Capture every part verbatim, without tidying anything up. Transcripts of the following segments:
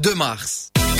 deux mars.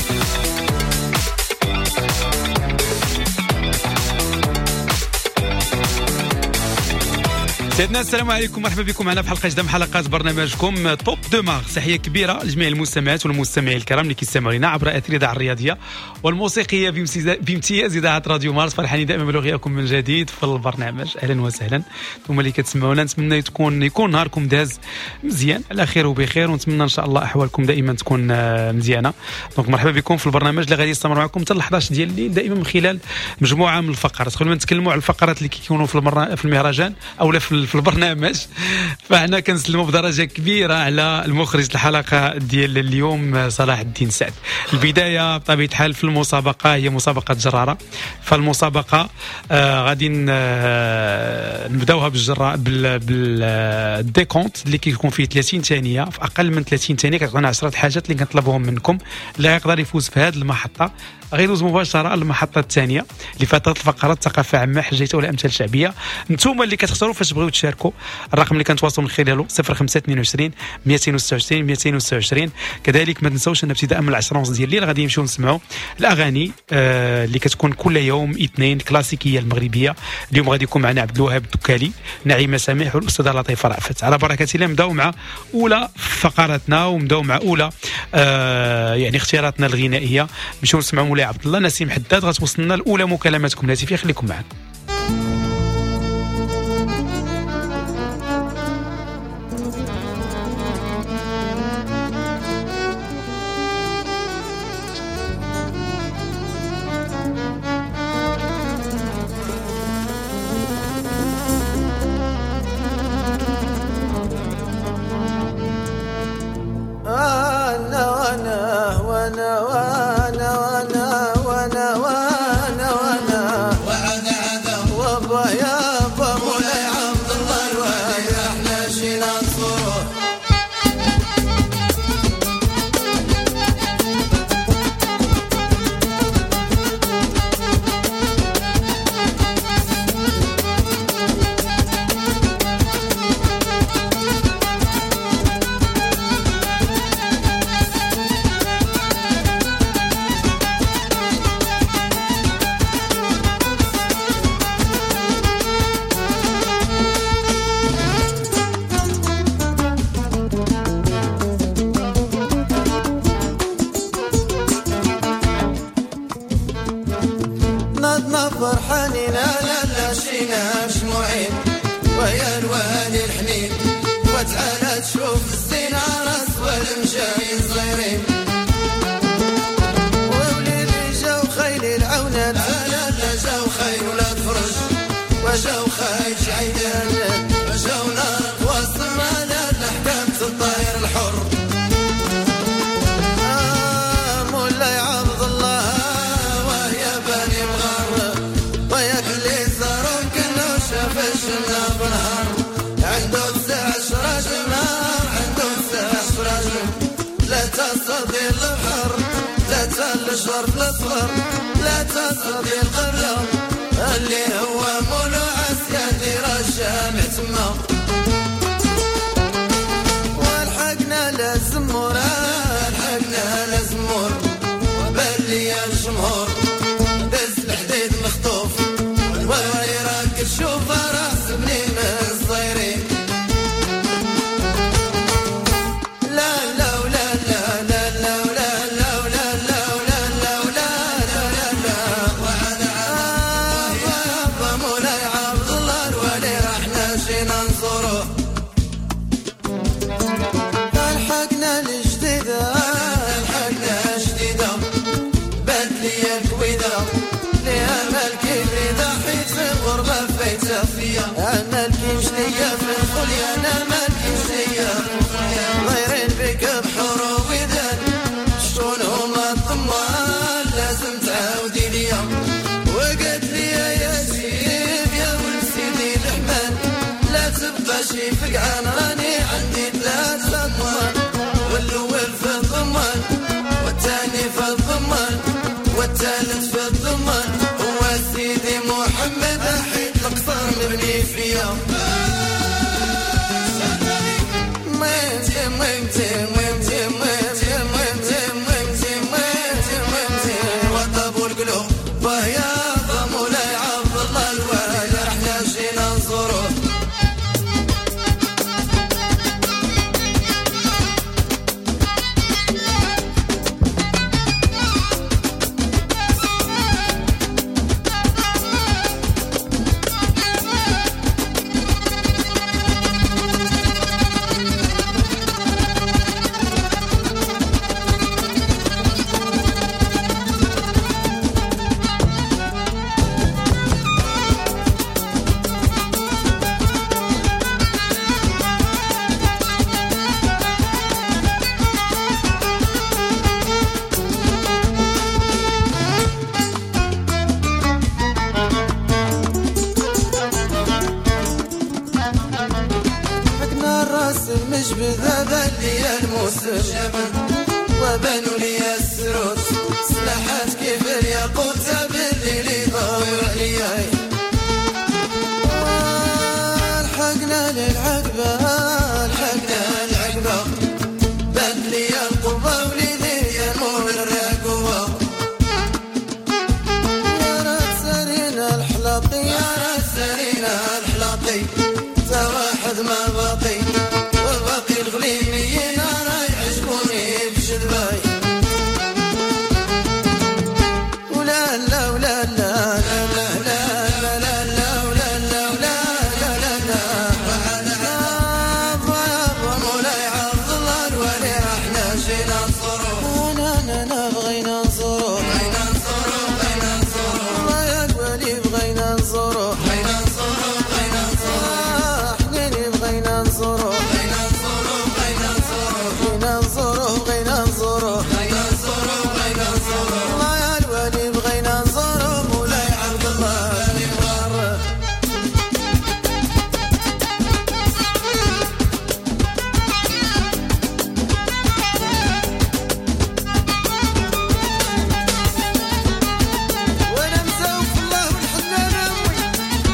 سيدنا السلام عليكم، مرحبا بكم معنا في حلقه جديده من حلقات برنامجكم توب دو مارس. تحيه كبيره لجميع المستمعات والمستمعين الكرام اللي كيستمعوا لنا عبر اثير الاذاعه الرياضيه والموسيقيه بامتياز اذاعه راديو مارس. فرحانين دائما بلقياكم من جديد في البرنامج. اهلا وسهلا ثم اللي كتسمعونا، نتمنى تكون يكون نهاركم داز مزيان على خير وبخير، ونتمنى ان شاء الله احوالكم دائما تكون مزيانه. دونك مرحبا بكم في البرنامج اللي غادي يستمر معكم حتى ل إحدى عشر ديال الليل، دائما من خلال مجموعه من الفقرات. خلونا نتكلموا على الفقرات اللي كيكونوا في في المهرجان او في في البرنامج. فاحنا كنسلموا بدرجه كبيره على المخرج الحلقه ديال اليوم صلاح الدين سعد. البدايه بطبيعه الحال في المسابقه هي مسابقه جراره. فالمسابقه آه غادي آه نبداوها بالجرا بالديكونت اللي كيكون فيه ثلاثين ثانيه. في اقل من ثلاثين ثانيه كتعطينا عشرة حاجات اللي كنطلبهم منكم. اللي يقدر يفوز في هذه المحطه غيدوز مباشره للمحطه الثانيه اللي فاتت الفقرات الثقافه عامه حجيته ولا امثال شعبيه. نتوما اللي كتختاروا فاش تبغيو تشاركوا، الرقم اللي كنتواصلوا من خلاله صفر خمسة اثنين وعشرين مئتين وستة وعشرين مئتين وستة وعشرين. كذلك ما تنساوش ان ابتداء من العشرة ونص ديال الليل غادي نمشيو نسمعوا الاغاني آه اللي كتكون كل يوم اثنين كلاسيكيه المغربيه. اليوم غادي يكون معنا عبد الوهاب الدكالي، نعيمه سميح والاستاذه لطيفه رأفت. على بركه الله نبداو مع اولى فقراتنا ونبداو مع اولى آه يعني اختياراتنا الغنائيه. نمشيو نسمعوا مولاي عبد الله نسيم حداد. غتوصلنا الاولى مكالماتكم الهاتفيه، خليكم معنا. لا تصدي القبلة اللي هو مولو عسيادي رشام تما والحقنا لازمور الحقنا لازمور وبالي الجمهور دز الحديد مخطوف والوالي راك تشوف راس بني من الصغيرين. أنا الكيمشنية في الخلية، أنا ما الكيمشنية غيرين بك بحروب وذان شكون هما الضمان لازم تعاودي ليا. وقالت لي يا سيدي يا ولد سيدي الرحمن لا تبقى شي فقعان راني عندي ثلاثة ضمان، والأول في الضمان والثاني في الضمان والثالث في الضمان هو سيدي محمد أحيد القصر مبني فيا. تجبد لي الموسم وبنوا لي السرود سلاحات كيف الياقوت بالليل ضاوي عليا الحقنا للعقبة الحقنا للعقبة بان لي القبة وليدي المون الراقوة يا رات سرينا الحلاقي يا رات سرينا الحلاقي تا واحد ما باقي وباقي الغليميين راي عجبوني بشدباي ولا لا ولا لا لا لا لا لا ولا لا ولا لا لا لا بابا مولاي عبد الله الولي احنا جينا نصرو انا انا بغينا نصرو بغينا نصرو بغينا نصرو الله يا قبالي بغينا نصرو بغينا نصرو بغينا نصرو حنيني بغينا نصرو بغينا نصرو بغينا نصرو بغينا نصرو بغينا نصرو بغينا نصرو بغينا نصرو الله يا الولي بغينا نصرو مولاي عبد الله اللي مغرب وانا مسوف الله والحنان امي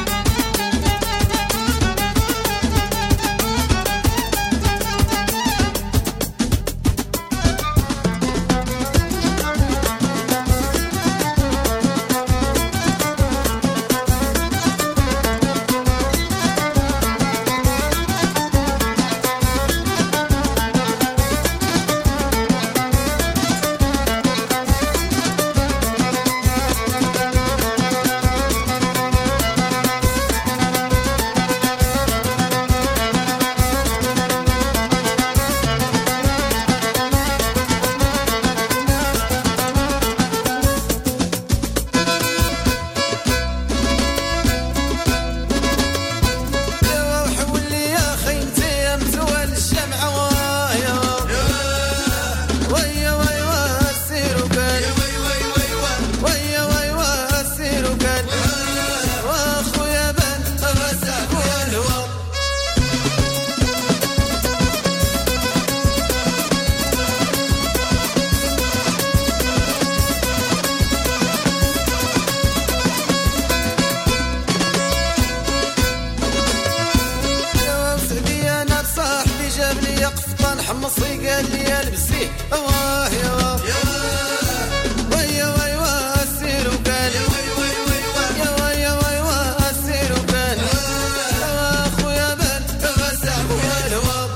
يا وحول لي يا خيمتي امتوال الشمعة وايا ويا ويا واسير وكان ويا ويا واسير وكان واخويا بن غساك والهوى يا وسعدي انا بصاحبي جاب لي قفطان حمصي قال لي البسيه واه يا واه ويا ويا واسير وكان يا ويا ويا واسير وكان واخويا بن غساك والهوى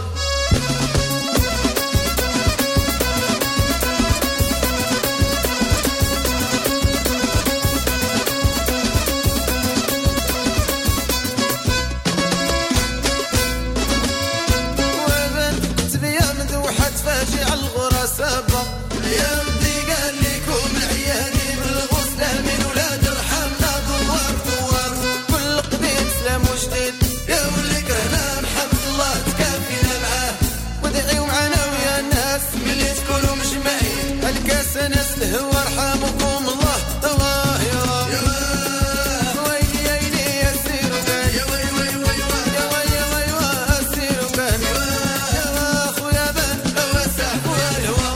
وبن تبيا مدوحة فاجع الغرى سابق يا ودي قال لكم عيالي بالغسلة من ولاد رحمنا دوار دوار كل قديم سلام وجديد يا ولي كرهنا محمد الله تكافينا معاه وادعيوا معانا ويا الناس ملي تكونوا مجمعين الكاس ناس الهوى رحمكم الله الله يا ويلي يا ويلي يا سير وكان يا ويلي ويلي ويلي يا ويلي ويلي واسير وكان يا اخويا بن وسعك والهوى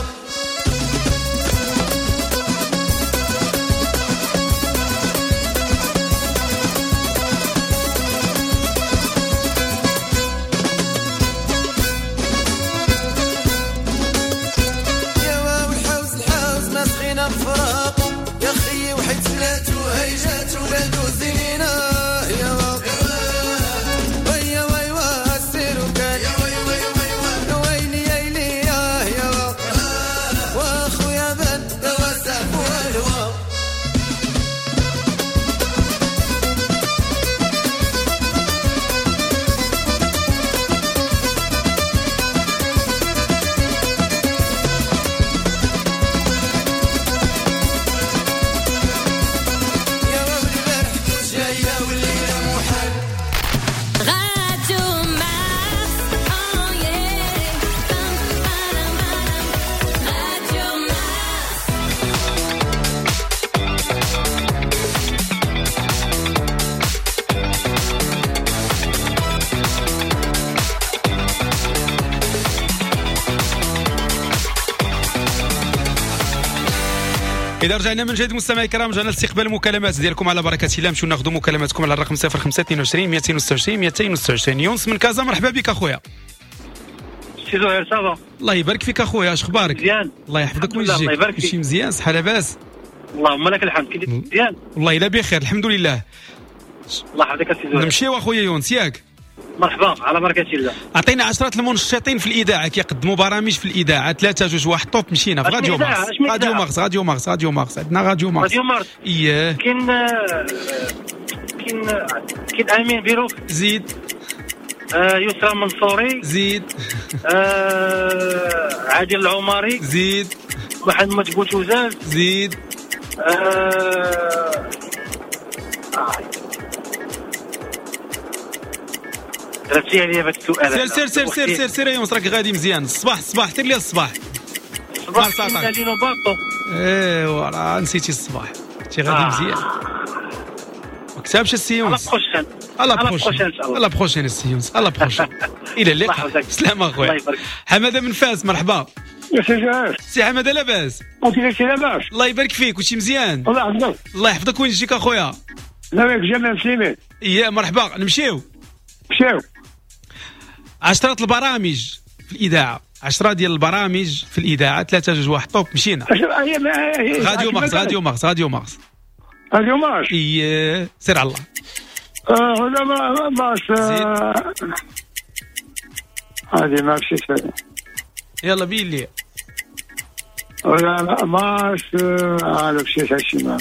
يا واو الحوز الحوز مسخينا بفراقه يا خيي وحيد سلاتو هيجات ولادو زينينا يا واو ويا ويا واسير وكان يا ويلي يا ويلي يا واو واخويا بن وسعك والهوى إذا رجعنا من جديد مستمعي الكرام، رجعنا لاستقبال المكالمات ديالكم على بركة الله. نمشيو ناخذوا مكالماتكم على الرقم صفر خمسة اثنين وعشرين مئتين وستة وعشرين مئتين وستة وعشرين. يونس من كازا، مرحبا بك اخويا. سي زهير صافا؟ الله يبارك فيك اخويا، اش اخبارك؟ مزيان الله يحفظك الله ويجزيك. يبارك فيك. كلشي مزيان، صحه لاباس؟ اللهم لك الحمد. كي داير؟ مزيان والله الا بخير الحمد لله. الله يحفظك سي زهير. نمشيو اخويا يونس ياك؟ مرحبا على بركة الله. عطينا عشرة المنشطين في الاذاعه كيقدموا برامج في الاذاعه، ثلاثه جوج واحد طوب. مشينا في أش من راديو إذاعة؟ مارس. أش من راديو إذاعة؟ مارس راديو مارس راديو مارس عندنا راديو مارس. راديو مارس. اييه. كاين كاين كاين امين بيروف. زيد آه يسرى منصوري. زيد آه عادل العمري. زيد محمد بوتوزاز. زيد آه درتي عليا بهذا السؤال. سير سير سير سير سير سير يونس، راك غادي مزيان. الصباح الصباح سير لي الصباح. صباح صافا. لينو باطو. ايوا راه نسيتي الصباح، انت غادي آه. مزيان. ما كتبش السي على يونس. بروشين. على على بروشين بروشين إن شاء الله. على بروشين السي يونس، على بروشين. الى اللقاء. الله يحفظك. سلام اخويا. الله يبارك. حماده من فاس، مرحبا. يا سي زهير، سي حماده لاباس؟ قلت لك لاباس؟ الله يبارك فيك، وشي مزيان؟ الله يحفظك. الله يحفظك وين جيك اخويا؟ نبيك جمال سليمان. اييه مرحبا، نمشيو. مشاو عشرة البرامج في الاذاعه، عشرة ديال البرامج في الاذاعه، ثلاثه جوج واحد طوب. مشينا. هي راديو مارس راديو مارس راديو مارس. راديو مارس. اييه سير على الله. اه هذا ما مارس. هذه ما مشيت هذا. يلا بين لي. ولا مارس. هذا مشيت هالشي ما.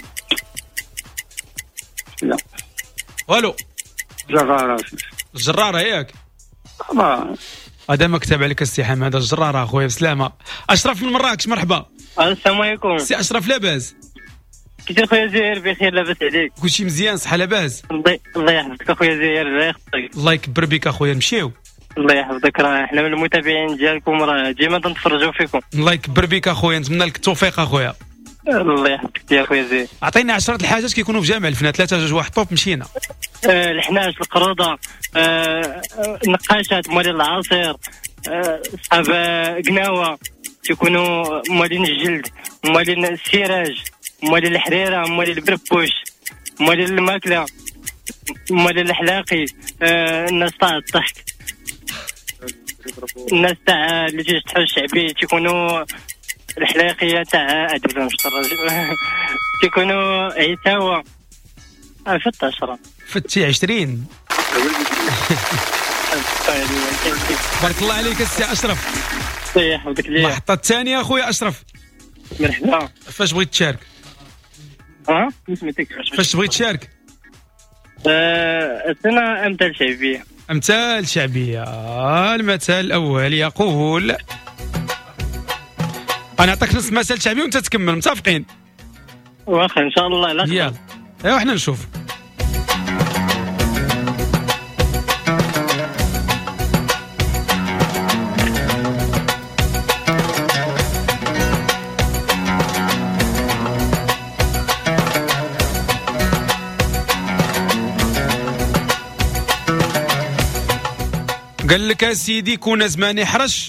لا والو جرارة. الجراره ياك؟ ما هذا مكتب عليك السي حماده، الجراره اخويا بسلامه. اشرف من مراكش، مرحبا. السلام عليكم. سي اشرف لاباس؟ كيف اخويا زهير؟ بخير لاباس عليك؟ كلشي مزيان، صحه لاباس؟ الله الله يحفظك اخويا زهير. الله يحفظك. الله يكبر بك اخويا. نمشيو. الله يحفظك. راه حنا من المتابعين ديالكم، راه ديما تنتفرجوا فيكم. الله يكبر بك اخويا، نتمنى لك التوفيق اخويا. الله يحفظك يا اخويا زهير. عطينا عشرة الحاجات كيكونوا في جامع الفنان، ثلاثه جوج واحد طوب. مشينا. آه الحناش، القروضه، آه النقاشات، موالين العصير، آه صحاب قناوه تيكونوا موالين الجلد، موالين السراج، موالين الحريره، موالين البربوش، موالين الماكله، موالين الحلاقي، آه الناس تاع الضحك، الناس تاع اللي تيجي تحل الشعبي تيكونوا الحلاقيه تاع ادب تيكونوا عتاوه. اه فت عشرة فتي عشرين. بارك الله عليك السي اشرف. يحفظك ليا. المحطه الثانيه اخويا اشرف. مرحبا. فاش بغيت تشارك؟ اه ما سمعتك. فاش تبغي تشارك؟ آه انا امثال شعبيه. امثال شعبيه. المثل الاول يقول، انا نعطيك نص مثل شعبي وانت تكمل، متفقين؟ واخا ان شاء الله. لا يلا ايوا احنا نشوف. قال لك يا سيدي كون زماني حرش.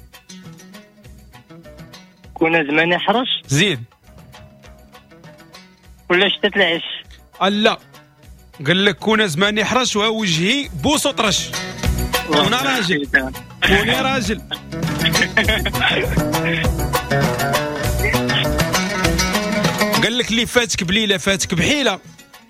كون زماني حرش. زيد. ولا شتات العش. لا قال لك كون زماني حرش ووجهي بوس وطرش. انا راجل. كوني راجل. قال لك اللي فاتك بليله فاتك بحيله.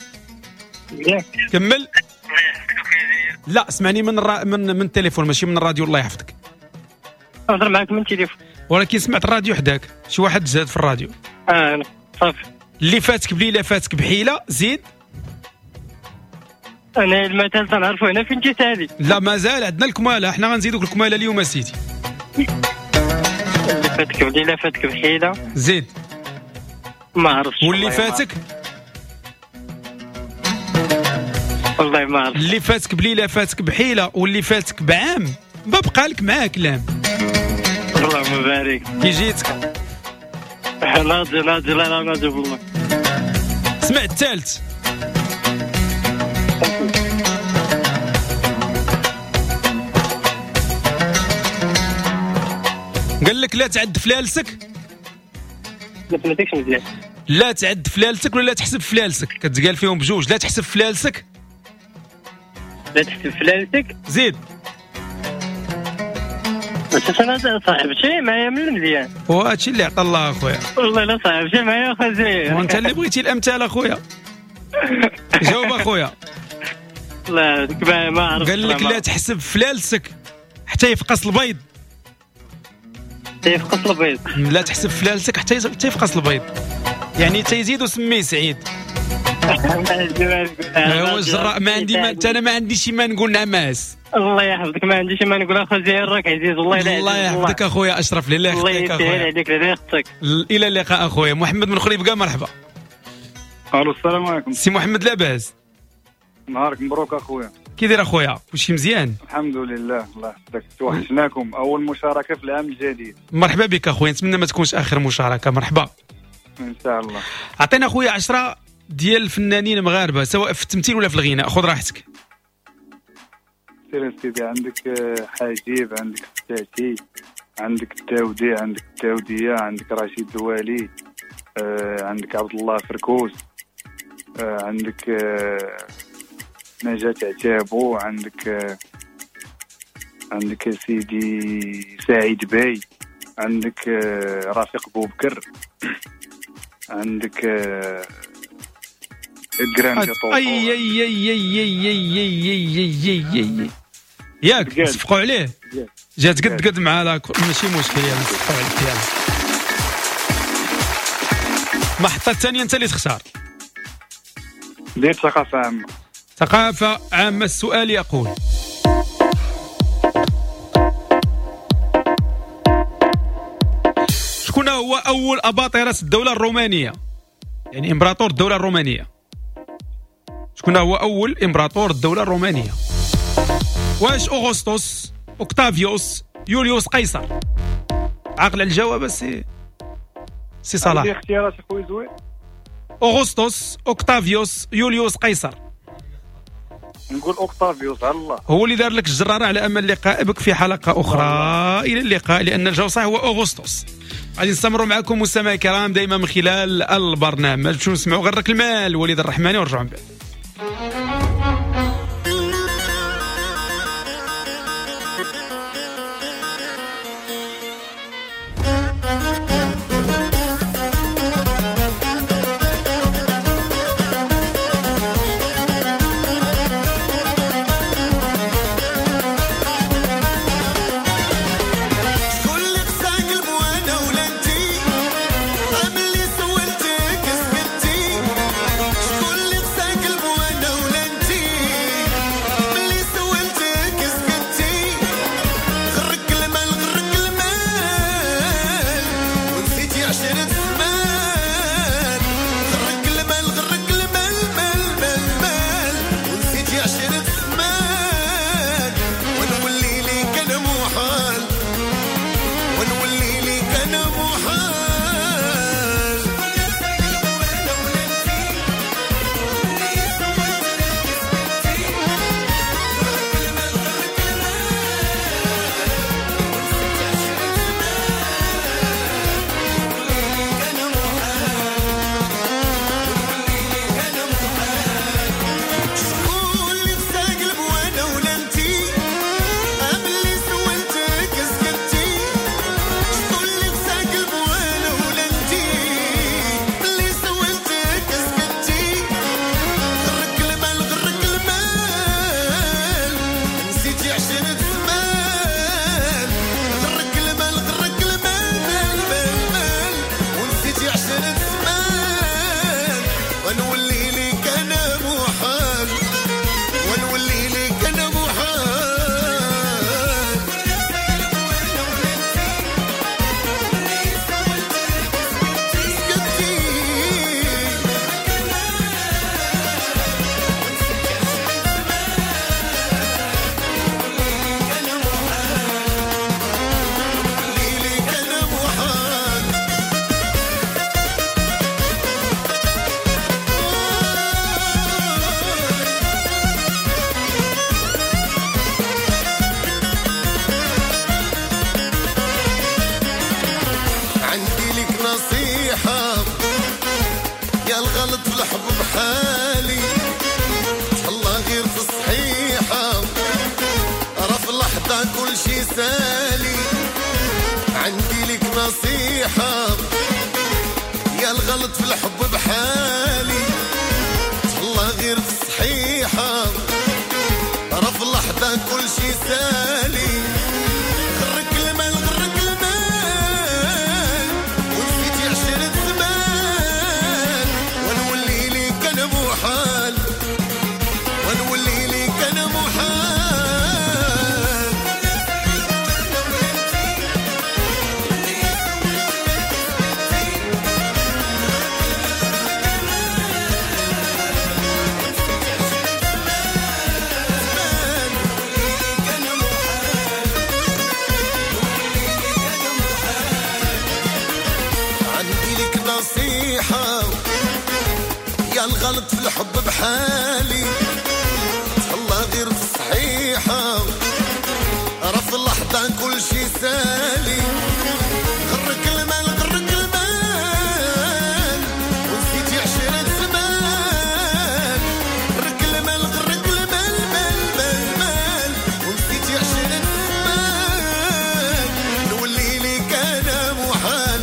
كمل. لا اسمعني من الرا... من من التليفون ماشي من الراديو. الله يحفظك. نهضر معاك من التليفون. ولكن سمعت الراديو حداك، شي واحد زاد في الراديو. اه صافي. اللي فاتك بليله فاتك بحيله. زيد. انا المثل تنعرفو هنا فين تيسالي. لا مازال عندنا الكماله، حنا غنزيدوك الكماله اليوم سيدي. اللي فاتك بليله فاتك بحيله. زيد. ما عرفتش. واللي فاتك والله ما عرفت. اللي فاتك بليله فاتك بحيله واللي فاتك بعام ما بقى لك معاه كلام. اللهم بارك. كي جيتك ناضي ناضي لا ناضي والله. سمع الثالث. قال لك لا تعد فلالسك ما سمعتكش مزيان. لا تعد فلالسك ولا لا تحسب فلالسك؟ كتقال فيهم بجوج. لا تحسب فلالسك، لا تحسب فلالتك. زيد. بس انا صاحب شي معايا من مزيان. وهادشي اللي عطا الله اخويا. والله لا صاحب شي معايا اخا زين. وانت اللي بغيتي الامثال اخويا. جاوب اخويا. لا ديك ما ما عرفت. قال لك لا تحسب فلالسك حتى يفقس البيض. تيفقس البيض. لا تحسب فلالسك حتى يفقس البيض، يعني تيزيد وسميه سعيد. هو الجراء ما عندي ما انا ما عنديش ما نقول نعماس. الله يحفظك، ما عنديش ما نقول اخو زين، راك عزيز والله. لا الله يحفظك اخويا اشرف. لله الله يخليك اخويا. يسهل عليك لا يخطيك. الى اللقاء اخويا. محمد من خريبكا مرحبا. الو السلام عليكم. سي محمد لاباس؟ نهارك مبروك اخويا. كي داير اخويا؟ كلشي مزيان؟ الحمد لله الله يحفظك. توحشناكم، اول مشاركه في العام الجديد. مرحبا بك اخويا، نتمنى ما تكونش اخر مشاركه. مرحبا ان شاء الله. عطينا اخويا عشرة ديال الفنانين مغاربه سواء في التمثيل ولا في الغناء، خذ راحتك. سير سيدي، عندك حاجيب، عندك فتاتي، عندك الداودي، عندك الداوديه، عندك رشيد الوالي، آه، عندك عبد الله فركوس، آه، عندك آه، نجاة عتابو، عندك آه، عندك يا سيدي سعيد باي، عندك آه، رفيق بوبكر، عندك آه، الجراند طوطو. اي اي اي اي اي اي اي اي اي اي ياك صفقوا عليه. جات قد قد مع لا ماشي مشكل، يلا صفقوا عليك. يلا المحطة الثانية انت اللي تختار. دير ثقافة عامة. ثقافة عامة. السؤال يقول: شكون هو أول أباطرة الدولة الرومانية؟ يعني إمبراطور الدولة الرومانية. شكون هو أول إمبراطور الدولة الرومانية؟ واش أغسطس، أوكتافيوس، يوليوس قيصر؟ عاقل على الجواب سي سي صلاح. عندي اختيارات اخويا زوين. أغسطس، أوكتافيوس، يوليوس قيصر. نقول اوكتافيوس على الله. هو اللي دار لك الجرارة على أمل لقاء بك في حلقة أخرى. إلى اللقاء، لأن الجواب صحيح هو أغسطس. غادي نستمروا معكم مستمعي الكرام دائما من خلال البرنامج. شنو نسمعوا غير المال وليد الرحماني ونرجعوا من بعد. شكون اللي سولتك سكتي، شكون اللي تساقل الغلط في الحب بحالي الله غير في الصحيحة راه في اللحظة كل شي سالي عندي لك نصيحة يا الغلط في الحب بحالي الله غير في الصحيحة راه في اللحظة كل شي سالي غرك المال غرك المال ونسيتي عشرة زمان ونولي ليك انا محال ونولي ليك انا محال نصيحة يا الغلط في الحب بحالي الله غير في الصحيحة راه في اللحظة كل شي سالي غرك المال غرك المال ونسيتي عشرة زمان غرك المال غرك المال مال مال مال ونسيتي عشرة زمان نولي ليك أنا محال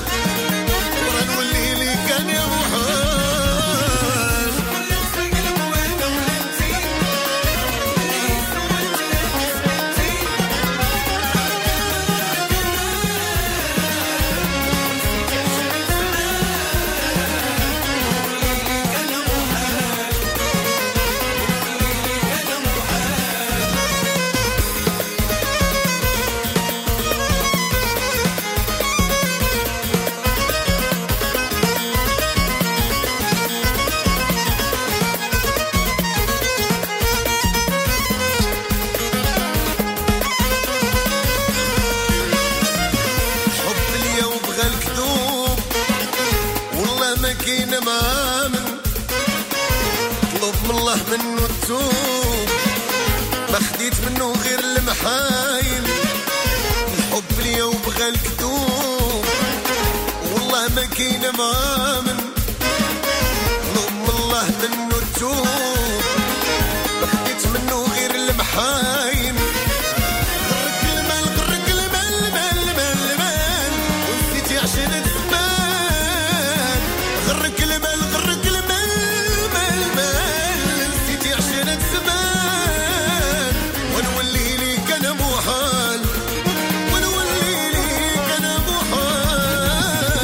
منه التوب ما خديت منه غير المحايل الحب ليا وبغى الكذوب والله ما كاين مآمن طلب الله منه التوب ما خديت منه غير المحايل غرك المال غرك المال مال مال مال ونسيتي عشرة زمان غرك المال غرك المال مال مال عشرة زمان ونولي ليك أنا محال ونولي ليك أنا محال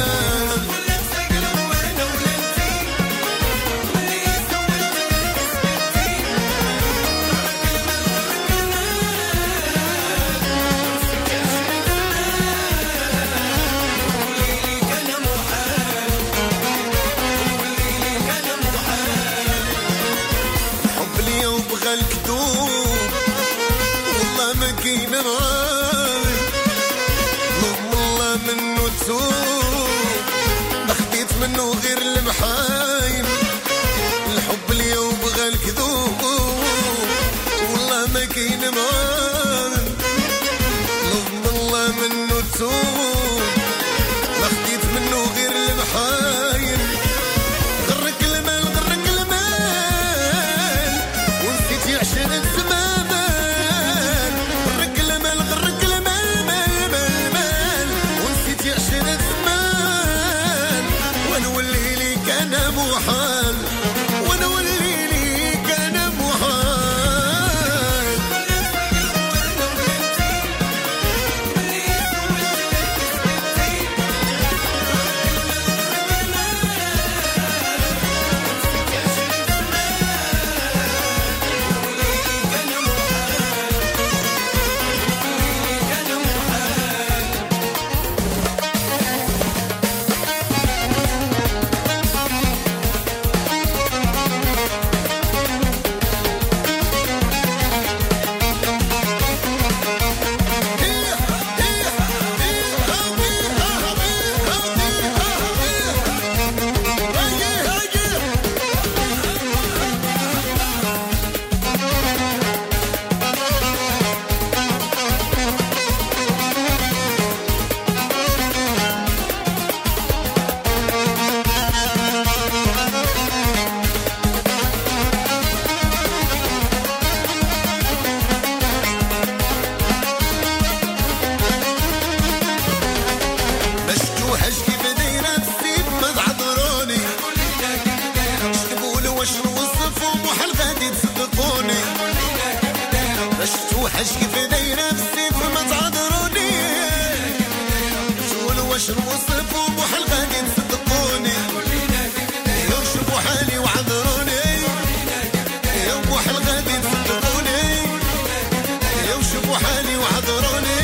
الكذوب والله ما كاين راي طلب الله منه التوب ما خديت منه غير المحايل الحب ليا وبغى الكذوب والله ما كاين راي طلب الله منه التوب ما خديت منه غير المحايل غرك المال غرك المال ونسيتي عشرة زمان غرك المال غرك المال مال مال مال ونسيتي عشرة زمان ونولي ليك أنا عشق في دايرة بالسيف ما تعذروني شغل واش نوصف وبوحل غادي تصدقوني يا شوفوا حالي وعذروني يا بوحل غادي تصدقوني يا شوفوا حالي وعذروني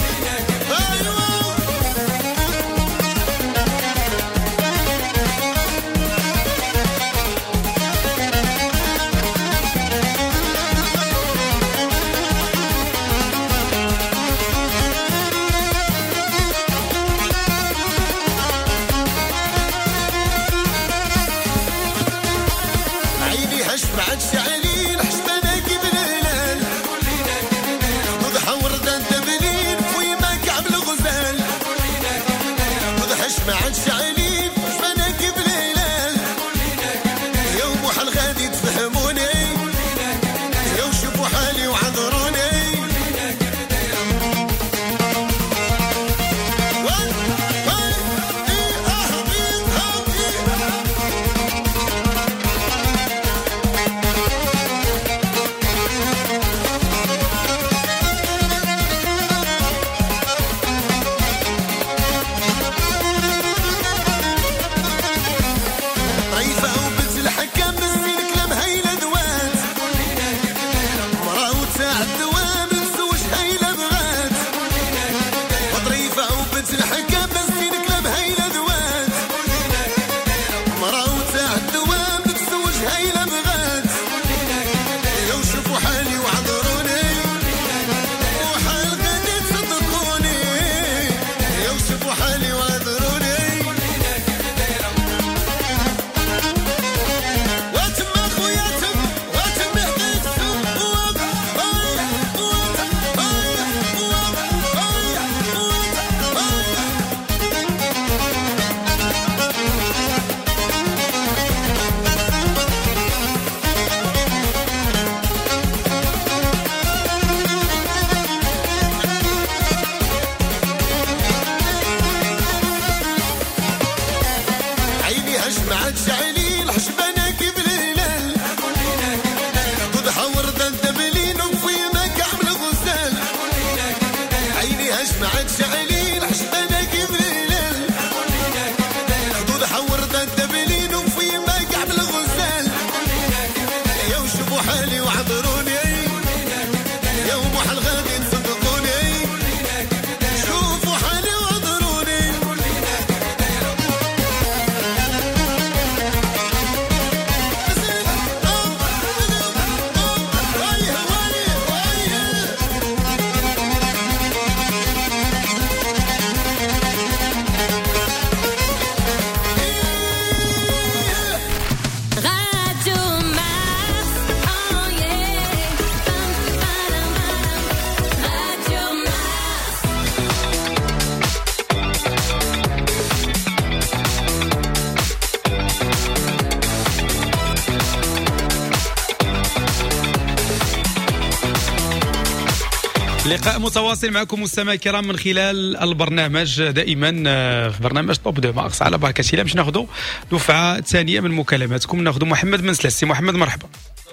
لقاء متواصل معكم مستمعي الكرام من خلال البرنامج دائما في برنامج توب دو مارس على بركة الله. باش ناخذوا دفعة ثانية من مكالماتكم. ناخذوا محمد من سلاس. سي محمد مرحبا.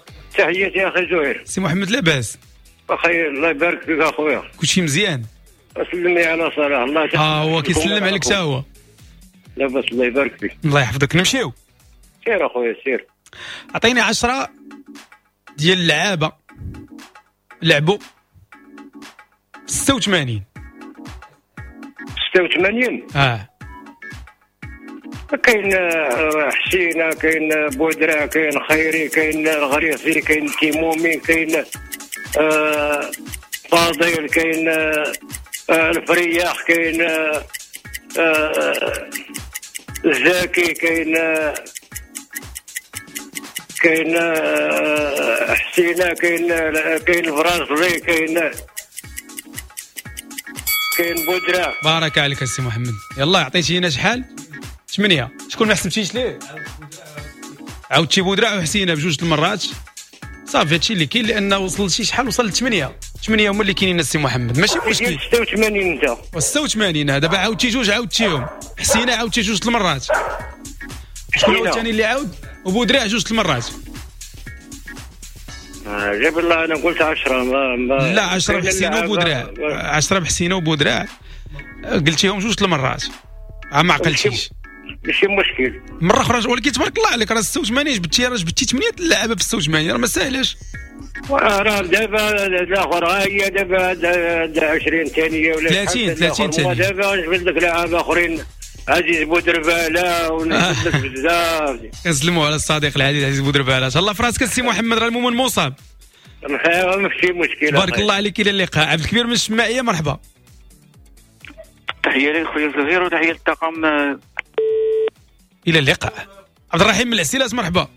تحياتي يا اخي زهير. سي محمد لاباس؟ بخير الله يبارك فيك اخويا. كلشي مزيان؟ سلمي على صلاح الله يسلمك. اه هو كيسلم عليك حتى هو. لاباس الله يبارك فيك. الله يحفظك. نمشيو سير اخويا سير. عطيني عشرة ديال اللعابة لعبوا ستة وثمانين. ستة وثمانين اه كاين حسينه، كاين بودره، كاين خيري، كاين الغريفي، كاين تيمومي، كاين آه فاضل، كاين آه الفرياخ، كاين آه زاكي، كاين آه كاين آه حسينه، كاين كاين فرازلي، كاين كاين بودره. بارك عليك السي محمد. يلا عطيتينا شحال؟ ثمانية. شكون ما حسبتيش ليه؟ عاود شي بودره وحسينه بجوج المرات صافي. هادشي اللي كاين لان وصل شي شحال وصل ل ثمانية. ثمانية هما اللي كاينين السي محمد ماشي مشكل. ستة وثمانين انت ستة وثمانين هذا دابا عاودتي جوج عاودتيهم. حسينه عاودتي جوج المرات. شكون هو الثاني اللي عاود؟ وبودره جوج المرات. جاب الله انا قلت عشرة ما, ما لا عشرة بحسينه وبودراع، عشرة بحسينه وبودراع قلتيهم جوج المرات ما عقلتيش. ماشي مشكل. مره اخرى ولكن تبارك الله عليك راه ستة وثمانين جبتي راه جبتي ثمانية اللعابه في ستة وثمانين راه ما ساهلاش. راه دابا الاخر هي دابا عشرين ثانيه ولا ثلاثين ثلاثين ثانيه دابا نجبد لك لعابه اخرين عزيز بودرباله ونجبد لك بزاف. كنسلموا على الصديق العزيز عزيز بودرباله. الله في راسك السي محمد، راه المؤمن مصاب. ماشي مشكل. بارك الله عليك. الى اللقاء. عبد الكبير من الشماعيه مرحبا. تحيه لك خويا الصغير وتحيه للطاقم. الى اللقاء. عبد الرحيم من العسيلات مرحبا.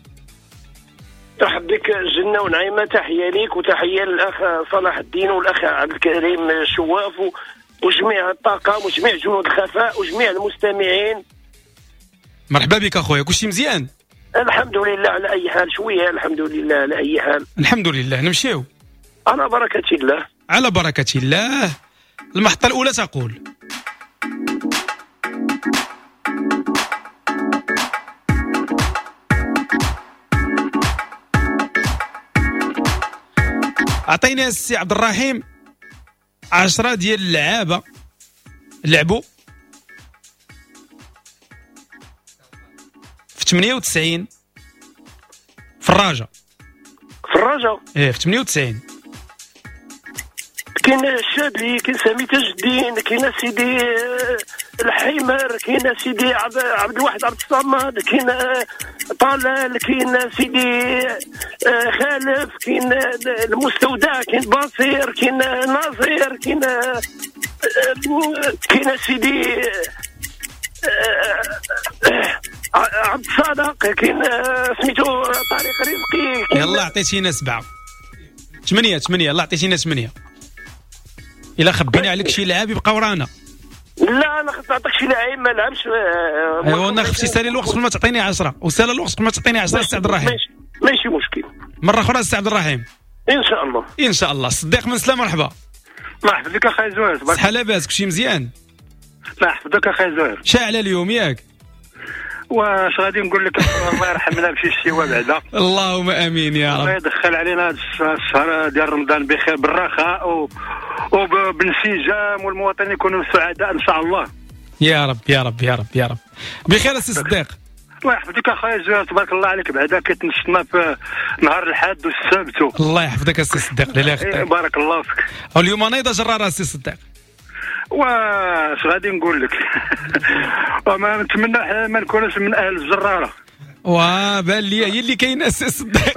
ترحب بك جنة ونعيمة، تحية ليك وتحية للأخ صلاح الدين والأخ عبد الكريم الشواف وجميع الطاقم وجميع جنود الخفاء وجميع المستمعين. مرحبا بك اخويا. كلشي مزيان؟ الحمد لله على أي حال، شوية الحمد لله على أي حال. الحمد لله. نمشيو على بركة الله. على بركة الله. المحطة الأولى تقول عطينا السي عبد الرحيم عشرة ديال اللعابة لعبوا في ثمانية وتسعين في الراجة. في الراجة ايه في ثمانية وتسعين كاين الشادلي، كاين سامي تاج الدين، كاين سيدي الحمار، كاين سيدي عبد الواحد عبد الصمد، كاين طلال، كاين سيدي خالف، كاين المستودع، كاين باصير، كاين ناصر، كاين كاين سيدي عبد الصادق، كاين سميتو طارق رزقي. يلا عطيتينا سبعة ثمانية ثمانية. يلا عطيتينا ثمانية. إلا خبينا عليك شي لعاب يبقى ورانا. لا انا خصني نعطيك شي لعيب ما لعبش. ايوا انا خفتي سالي الوقت قبل ما تعطيني عشرة وسال الوقت قبل ما تعطيني عشرة. السي عبد الرحيم ماشي ماشي مشكل. مرة أخرى السي عبد الرحيم ان شاء الله. ان شاء الله. صديق من سلام مرحبا. الله يحفظك اخي زوير. صحة لاباس كلشي مزيان؟ الله يحفظك اخي زوير. شاعلة اليوم ياك؟ واش غادي نقول لك الله يرحمنا بشي شتيوه بعدا. اللهم امين يا رب. الله يدخل علينا هذا الشهر ديال رمضان بخير بالرخاء و... وبانسجام والمواطنين يكونوا سعداء ان شاء الله. يا رب يا رب يا رب يا رب. بخير السي صديق. الله يحفظك اخويا زوير تبارك الله عليك. بعدا كتنشطنا في نهار الاحد والسبت. الله يحفظك السي صديق. لا إيه بارك الله فيك. واليوم نايضه جراره السي صديق. واش غادي نقول لك وما نتمنى ما نكونش من اهل الجراره. وبان لي هي اللي كاينه السي صديق.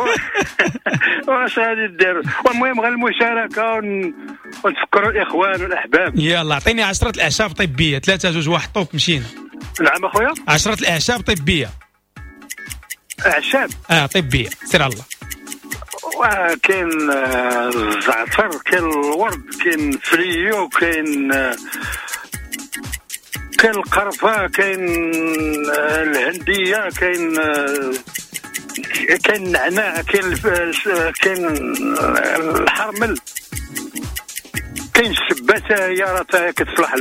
واش غادي دير. والمهم غير المشاركه ون... ونفكروا الاخوان والاحباب. يلا عطيني عشرة الاعشاب طبيه. ثلاثة جوج واحد طوب مشينا. نعم اخويا. عشرة الاعشاب طبيه. اعشاب اه طبيه سير الله. وكاين الزعتر، كاين الورد، كاين فريو، كاين كاين القرفه، كاين الهنديه، كاين كاين النعناع، كاين كاين الحرمل، كاين الشباته هي راه كتفلح.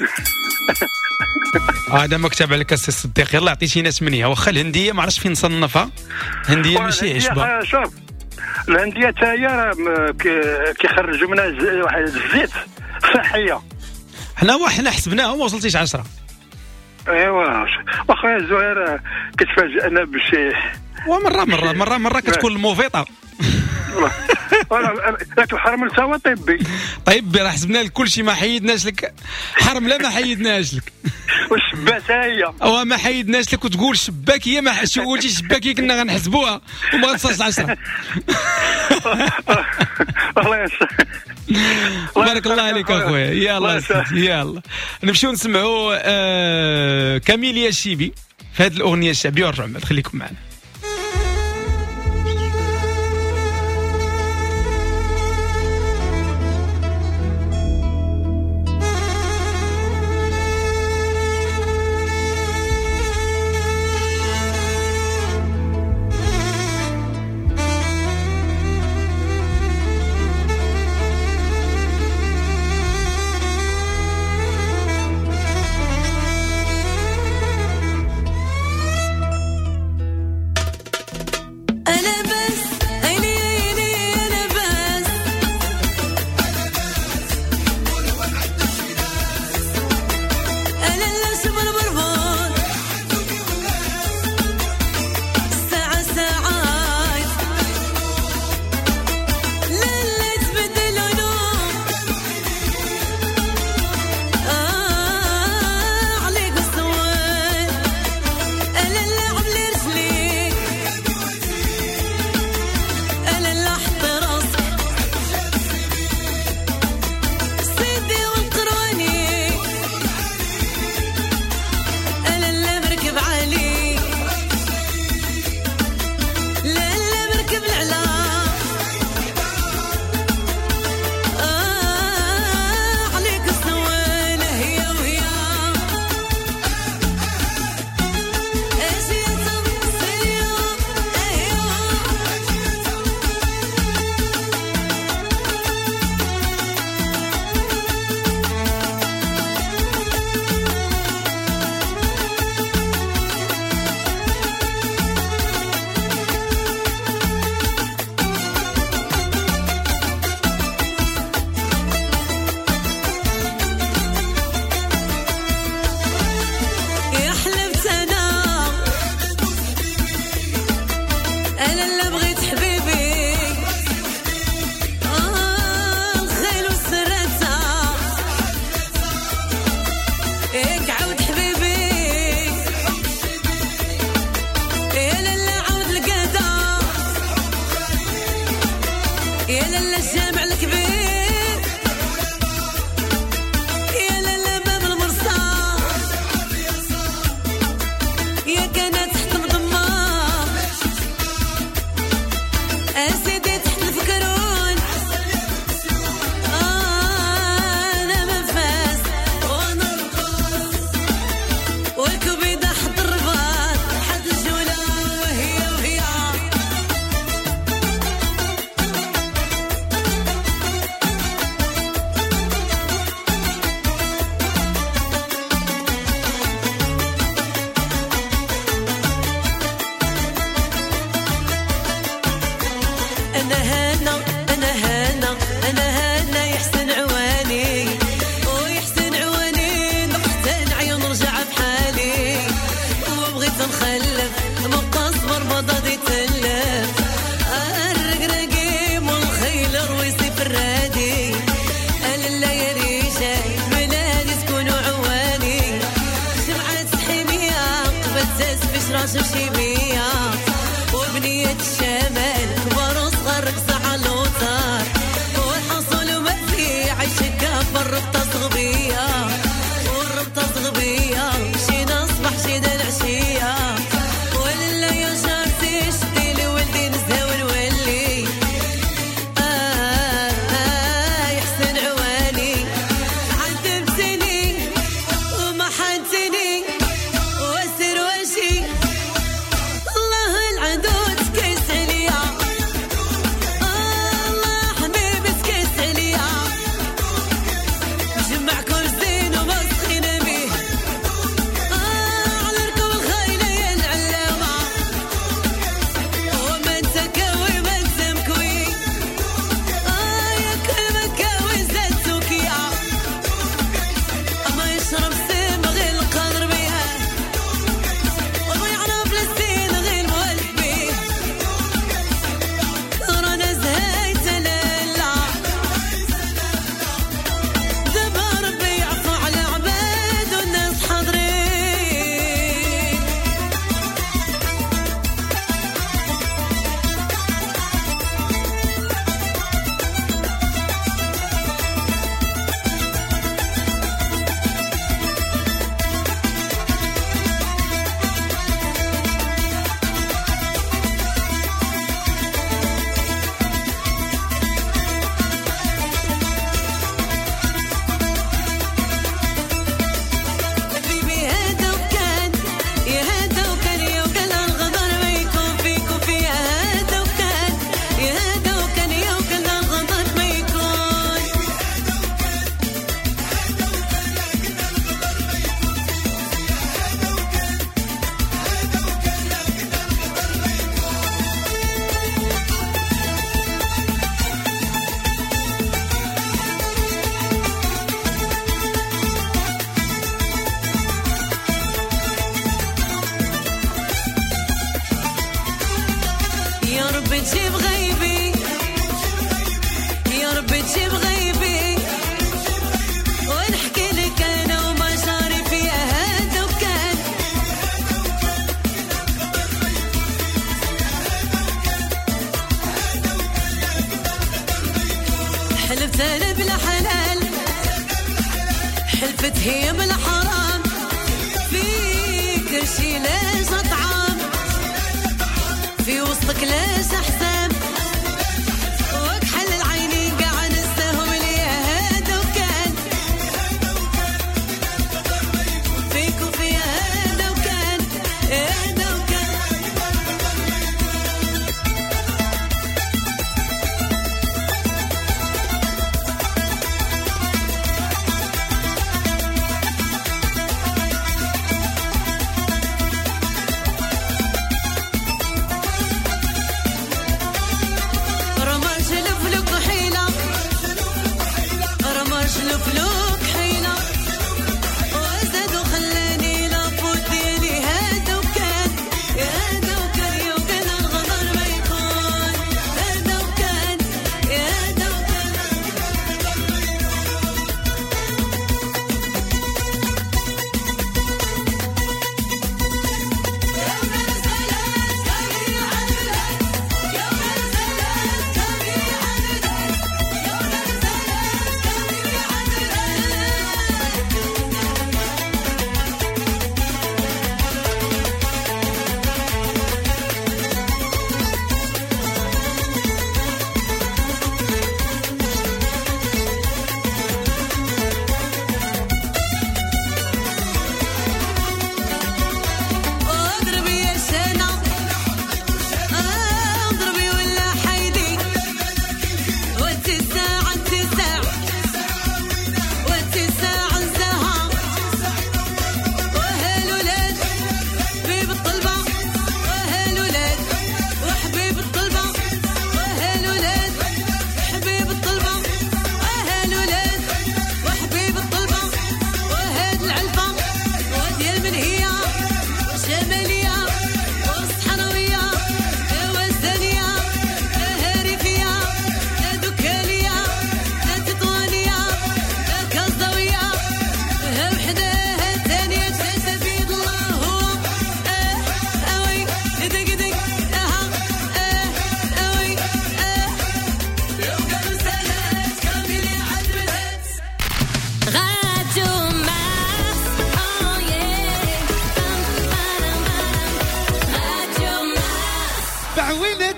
هذا مكتب عليك السي الصديق. يلا عطيتينا ثمانية. واخا الهنديه ما عرفتش فين نصنفها. هنديه ماشي عشبه. شوف الهنديه حتى هي راه كيخرجوا منها واحد الزيت صحيه. حنا وحنا حسبناها وما وصلتيش عشرة. ايوا واخا زهير كتفاجئنا بشي. ومره مره مره مره كتكون الموفيطه. لا تحرم سوا طيبي. طيبي راه حسبنا لك كل شيء ما حيدناش لك. حرم لا ما حيدناش لك. والشباكه هي او ما حيدناش لك وتقول شباكيه ما شي قلتي شباكيه كنا غنحسبوها وما غتصلش عشرة. الله يسر. بارك الله عليك اخويا. يلا يلا نمشيو نسمعوا آه كاميليا الشيبي في هذه الاغنيه الشعبيه ونرجعوا بعد. خليكم معنا. راسم شيبية وبنية الشمال كبار وصغر رقص على الوتار والحصول وما فيه عيش كافر ربطة صغبية والربطة صغبية مشينا صبح شينا العشية ولله يا جارتي شدي لي ولدي نزهى ونولي آه آه يحسن عوالي عذبتني وما حنتني واسر وشي الله العدود كيس عليا الله حبيبي كيس عليا جمع كل زين ومسخين بيه آه على ركب الخيلة يا العلامة وما انت كوي ما انت مكوي آه يا كل مكاوي زاد سوكيا ما يشرب سم غير القدر بيها وما يعرف للسين غير المولد بيه رانا زهايت لالا دابا ربي يعفو على عباد والناس حاضرين حبيبي هذا وكان يا هذا وكان يا وكان الغدر ما يكون فيك وفي هذا وكان يا هذا وكان يا وكان الغدر ما يكون يا رب تجيب غيبي يا رب تجيب غيبي ونحكي لك انا وما جاري فيها هذا وكان حلفت انا بلا حلال حلفت هي بلا حرام في كرشي لاش طعام في وسطك لاش احزان وكحل العينين قاعد نستهم لي هذا وكان فيك وفي هذا وكان هذا وكان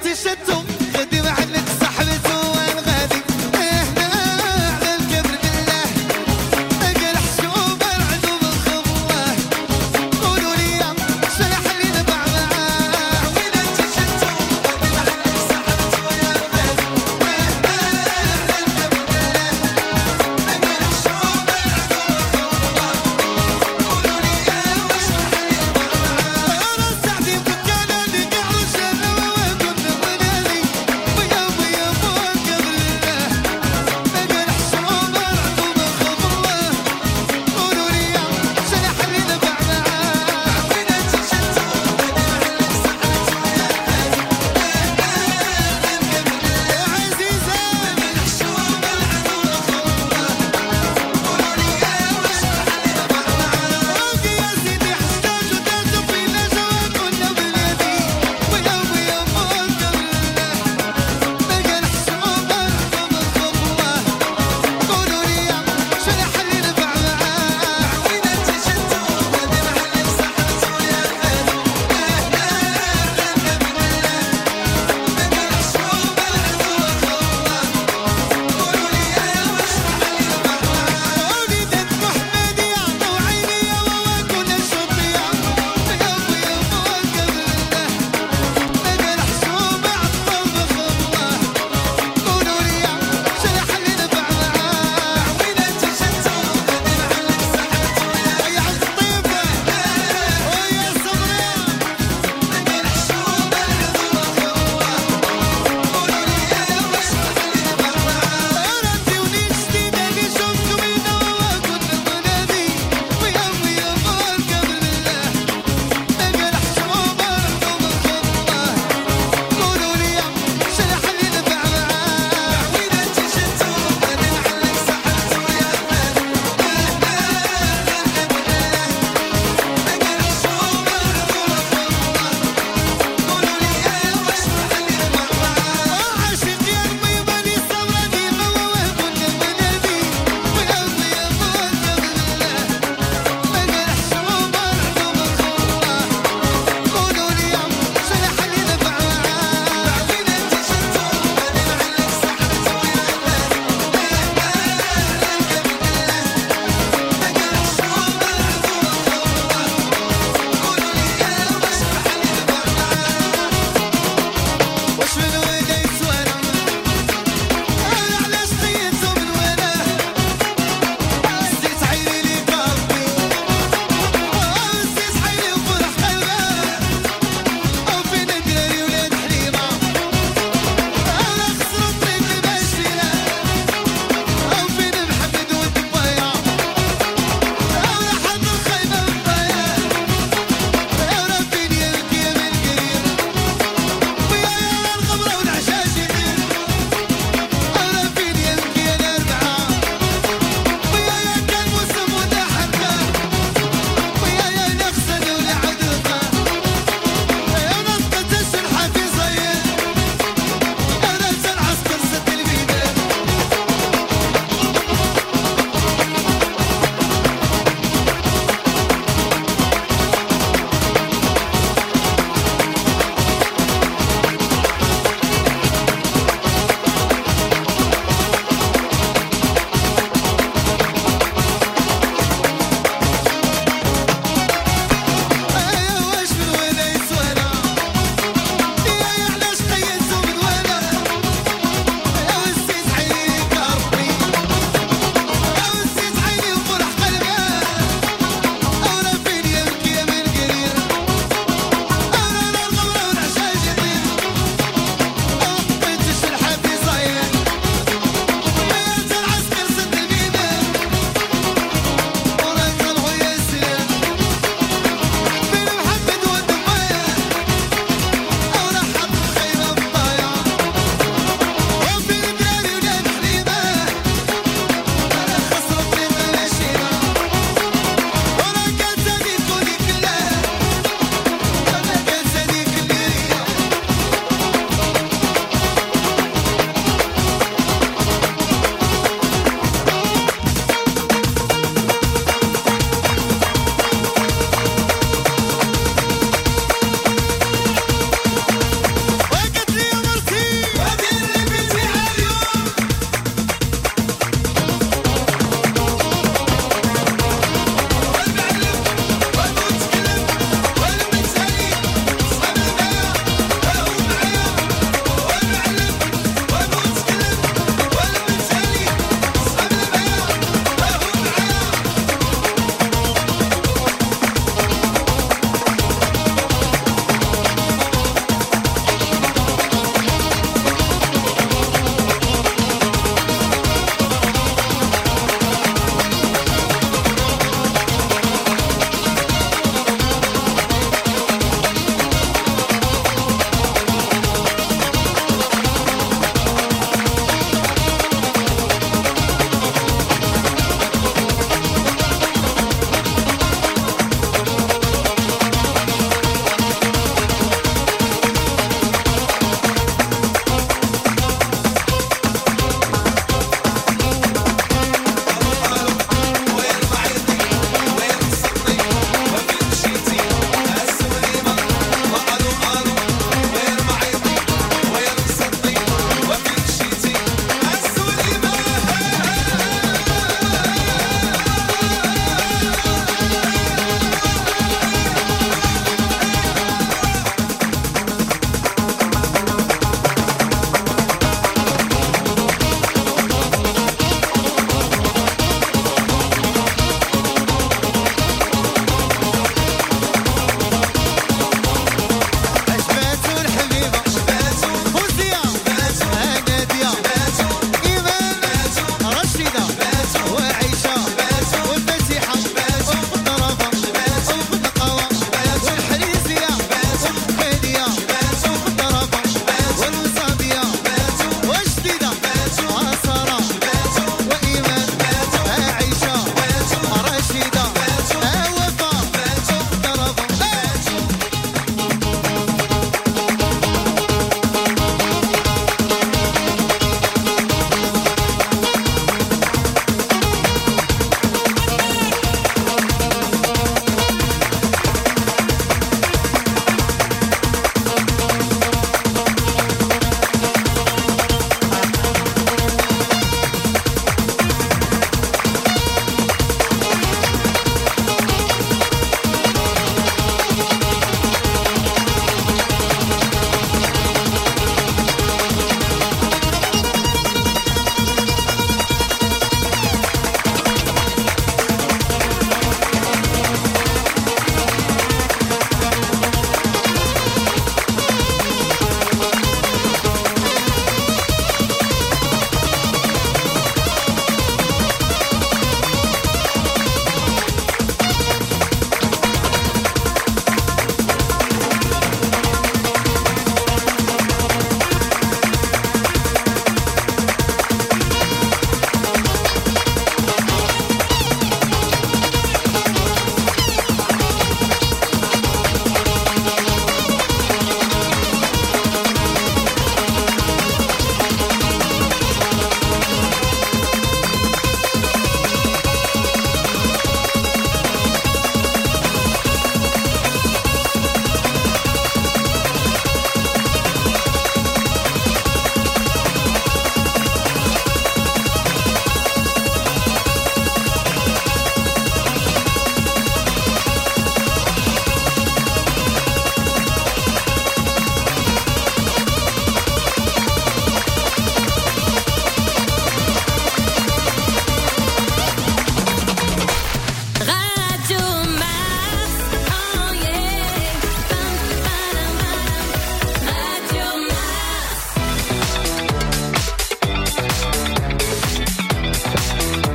تشتم غدي معلك صاحبته وين غادي هنا على الكبر بالله اقل حشومه العدو بالخبوه قولوا لي شلح لي نبع معاه وين تشتم غدي معلك صاحبته وين غادي هنا على الكبر بالله اقل حشومه العدو بالخبوه قولوا لي واش شلح لي نبع معاه انا سعدي بكان اللي قاعد شنو وكنت بنادي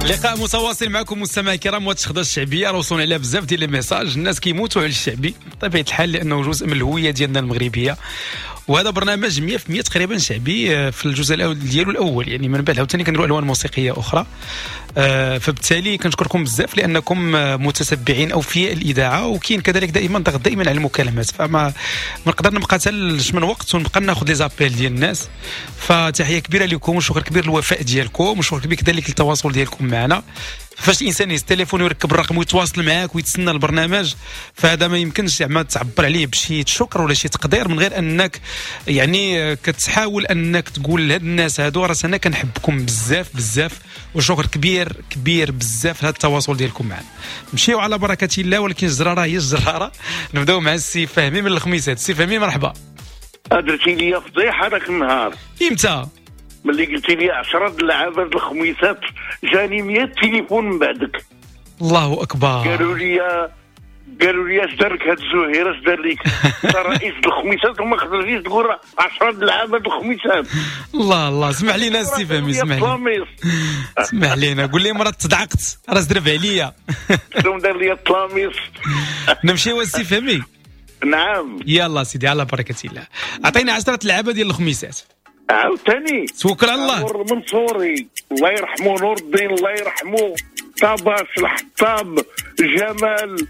لقاء متواصل معكم مستمعي الكرام. والتخضه الشعبيه راه وصلنا عليها بزاف ديال الميساج. الناس كيموتوا على الشعبي بطبيعه الحال لانه جزء من الهويه ديالنا المغربيه. وهذا برنامج مية في المية تقريبا شعبي في الجزء الاول ديالو الاول، يعني من بعد عاوتاني كنديروا الوان موسيقيه اخرى. فبالتالي كنشكركم بزاف لانكم متتبعين اوفياء الاذاعه، وكاين كذلك دائما ضغط دائما على المكالمات، فما ما نقدر نبقى حتى من وقت ونبقى ناخذ لي زابيل ديال الناس. فتحيه كبيره لكم وشكر كبير للوفاء ديالكم وشكر كبير كذلك للتواصل ديالكم معنا. فاش الانسان يهز التليفون ويركب الرقم ويتواصل معاك ويتسنى البرنامج، فهذا ما يمكنش زعما تعبر عليه بشي شكر ولا شي تقدير من غير انك يعني كتحاول انك تقول لهاد الناس هادو راه انا كنحبكم بزاف بزاف، وشكر كبير كبير بزاف لهذا التواصل ديالكم معنا. نمشيو على بركه الله، ولكن الزراره هي الزراره. نبداو مع السي فهمي من الخميسات. السي فهمي مرحبا. درتي لي فضيحه هذاك النهار. امتى؟ ملي قلتي لي عشرة د اللعابه د الخميسات جاني مية تليفون من بعدك. الله اكبر. قالوا لي قالوا لي اش دارك هاد الزهير اش دار لك؟ انت رئيس الخميسات وما خرجتيش تقول عشرة د اللعابه د الخميسات. الله الله اسمح لينا السي فهمي، اسمح لي اسمح لينا. قول لي مرات تضعقت راه زرب عليا. شنو دار لي الطلاميس؟ نمشيو السي فهمي. نعم يلا سيدي على بركه الله. عطينا عشرة اللعابه ديال الخميسات. عاوتاني توكل على الله. نور المنصوري الله يرحمه، نور الدين الله يرحمه، طاباس الحطاب، جمال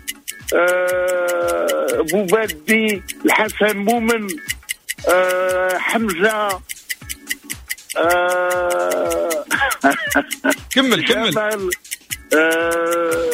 آه، بوبادي، الحسن مؤمن، آه، حمزه آه، كمل كمل. جمال آه،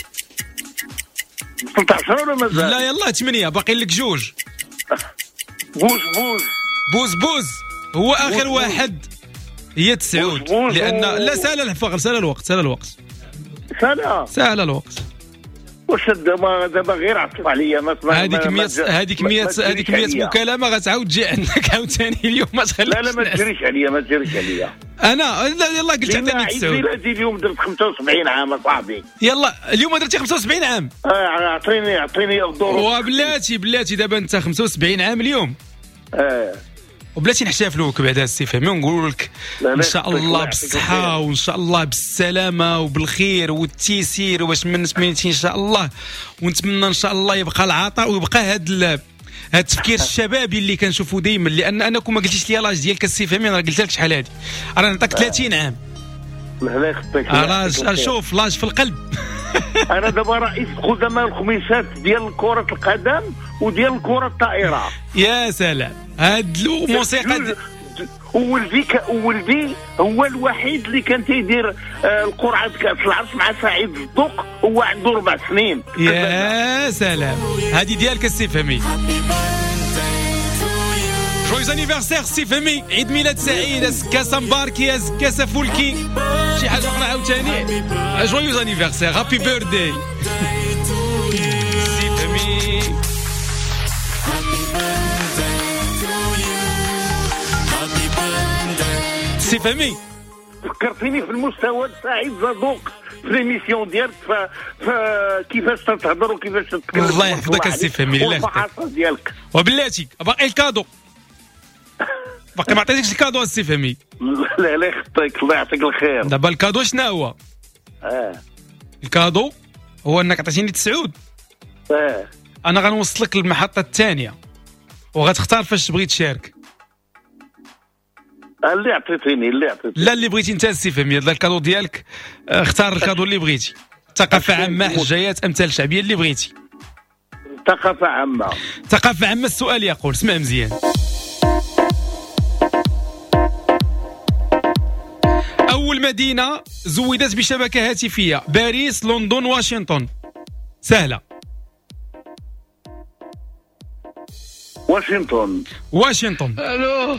ستة عشر ولا مازال؟ لا يلا ثمانية، باقي لك جوج. بوز بوز بوز بوز هو اخر واحد. هي تسعود لان لا سهل الفقر، سهل الوقت سهل الوقت سهل سهل الوقت. واش دابا دابا غير عطف عليا ما هذيك مية هذيك مية هذيك مية مكالمه غتعاود تجي عندك عاوتاني اليوم. ما تخليش. لا لا ما تجريش عليا ما تجريش عليا. انا لا يلا قلت عطيني تسعود. ميلادي اليوم درت خمسة وسبعين عام صاحبي. يلا اليوم درتي خمسة وسبعين عام. اه اعطيني اعطيني الدور. وبلاتي بلاتي دابا انت خمسة وسبعين عام اليوم. اه وبلاتي نحتفلوك بعدا السي فهمي ونقولوا لك ان شاء الله بالصحه وان شاء الله بالسلامه وبالخير والتيسير واش من سميتي ان شاء الله. ونتمنى ان شاء الله يبقى العطاء ويبقى هذا هذا التفكير الشبابي اللي كنشوفوا دائما، لان انا كون ما قلتيش لي لاج ديالك السي فهمي راه قلت لك شحال هذه، راه نعطيك ثلاثين عام. الله يخطيك. راه شوف لاج في القلب. انا دابا رئيس خدماء الخميسات ديال كرة القدم وديال الكرة الطائرة. يا سلام. هاد الموسيقى ولدي ولدي هو الوحيد اللي كان تيدير القرعة كأس العرش مع سعيد الصدوق، هو عنده أربع سنين. يا سلام. هذه ديالك السي فهمي. جويز انيفرسير سي فهمي، عيد ميلاد سعيد. كاسا مباركي كاسا فولكي شي حاجه اخرى عاوتاني. جويز انيفرسير هابي بيرثداي سي فهمي. سي فهمي فكرتيني في المستوى سعيد زادوق في ليميسيون ديالك ف... ف كيفاش تهضر وكيفاش تتكلم. الله يحفظك السي فهمي. الله يحفظك ديالك. وبلاتي باقي الكادو. باقي ما عطيتكش الكادو السي فهمي. لا لا يخطيك الله يعطيك الخير. دابا الكادو شنو هو؟ اه الكادو هو انك عطيتيني تسعود. اه انا غنوصلك للمحطه الثانيه وغتختار فاش تبغي تشارك. اللي عطيتيني اللي عطيتيني لا اللي بغيتي انت السي فهمي. هذا الكادو ديالك اختار الكادو اللي بغيتي. ثقافه عامه، حجيات، امثال شعبيه اللي بغيتي. ثقافه عامه. ثقافه عامه. السؤال يقول اسمع مزيان. اول مدينه زودت بشبكه هاتفيه، باريس، لندن، واشنطن. سهله. واشنطن. واشنطن. الو.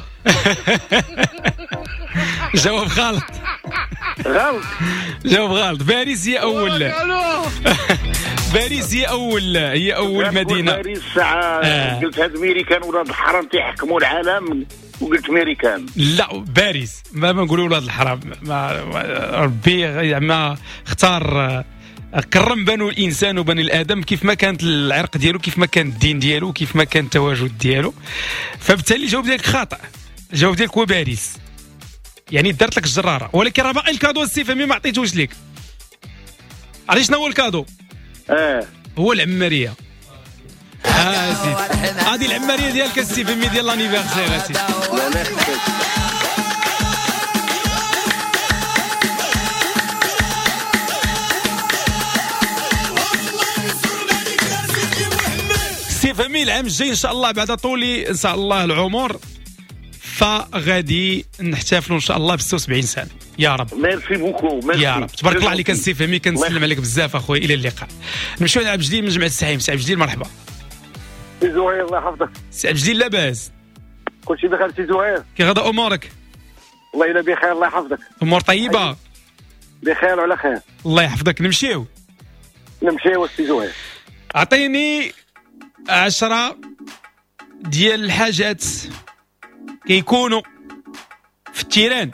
جواب غلط. غلط. جواب غلط. باريس هي اول. الو. باريس هي اول هي اول مدينه. باريس ساعه آه. قلت هاد ميريكان ولاد الحرام تيحكموا العالم وقلت ميريكان. لا باريس ما نقولوا ولاد الحرام. ما ربي ما اختار كرم بنو الانسان وبني الادم كيف ما كانت العرق ديالو، كيف ما كان الدين ديالو، كيف ما كان التواجد ديالو. فبالتالي الجواب ديالك خاطئ. الجواب ديالك هو باريس. يعني درت لك الجراره، ولكن راه باقي الكادو السي فهمي ما عطيتوش لك. عرفتي شنو هو الكادو؟ اه هو العماريه. اه سيدي هذه العماريه ديالك السي فمي ديال لانيفرسير اسيدي. سي فمي العام الجاي ان شاء الله بعد طولي ان شاء الله العمر فغادي نحتفلوا ان شاء الله ب ستة وسبعين سنه يا رب. ميرسي بوكو ميرسي يا رب تبارك الله عليك السي فهمي كنسلم عليك بزاف اخويا. الى اللقاء. نمشيو لعبد الجليل من جمعيه السحيم. سي عبد الجليل مرحبا. سي زهير الله يحفظك. سي عبد الجليل لاباس؟ كلشي بخير سي زهير؟ كي غدا امورك؟ والله الا بخير الله يحفظك. امور طيبه؟ بخير وعلى خير. الله يحفظك. نمشيو نمشيو سي زهير. اعطيني عشرة ديال الحاجات كيكونوا في التيران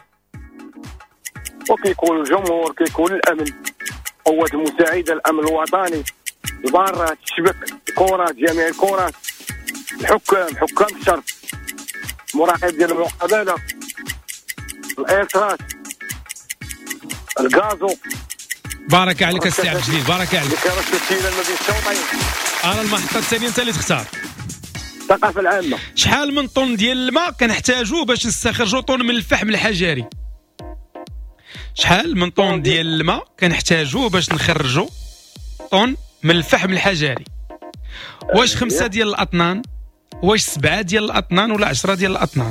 وكيكون الجمهور، كيكون الامن، قوة مساعدة، الامن الوطني، البارات، الشبك، الكرات، جميع الكرات، الحكام، حكام الشرط، مراقب ديال المقابلة، الايرترات، الغازو. بارك عليك السي عبد الجليل بارك عليك. كيرش التيران ما بين الشوطين. انا المحطة الثانية انت اللي تختار. الثقافة العامة. شحال من طن ديال الماء كنحتاجوه باش نستخرجوا طن من الفحم الحجري؟ شحال من طن ديال الماء كنحتاجوه باش نخرجوا طن من الفحم الحجري؟ واش خمسة ديال الأطنان، واش سبعة ديال الأطنان، ولا عشرة ديال الأطنان؟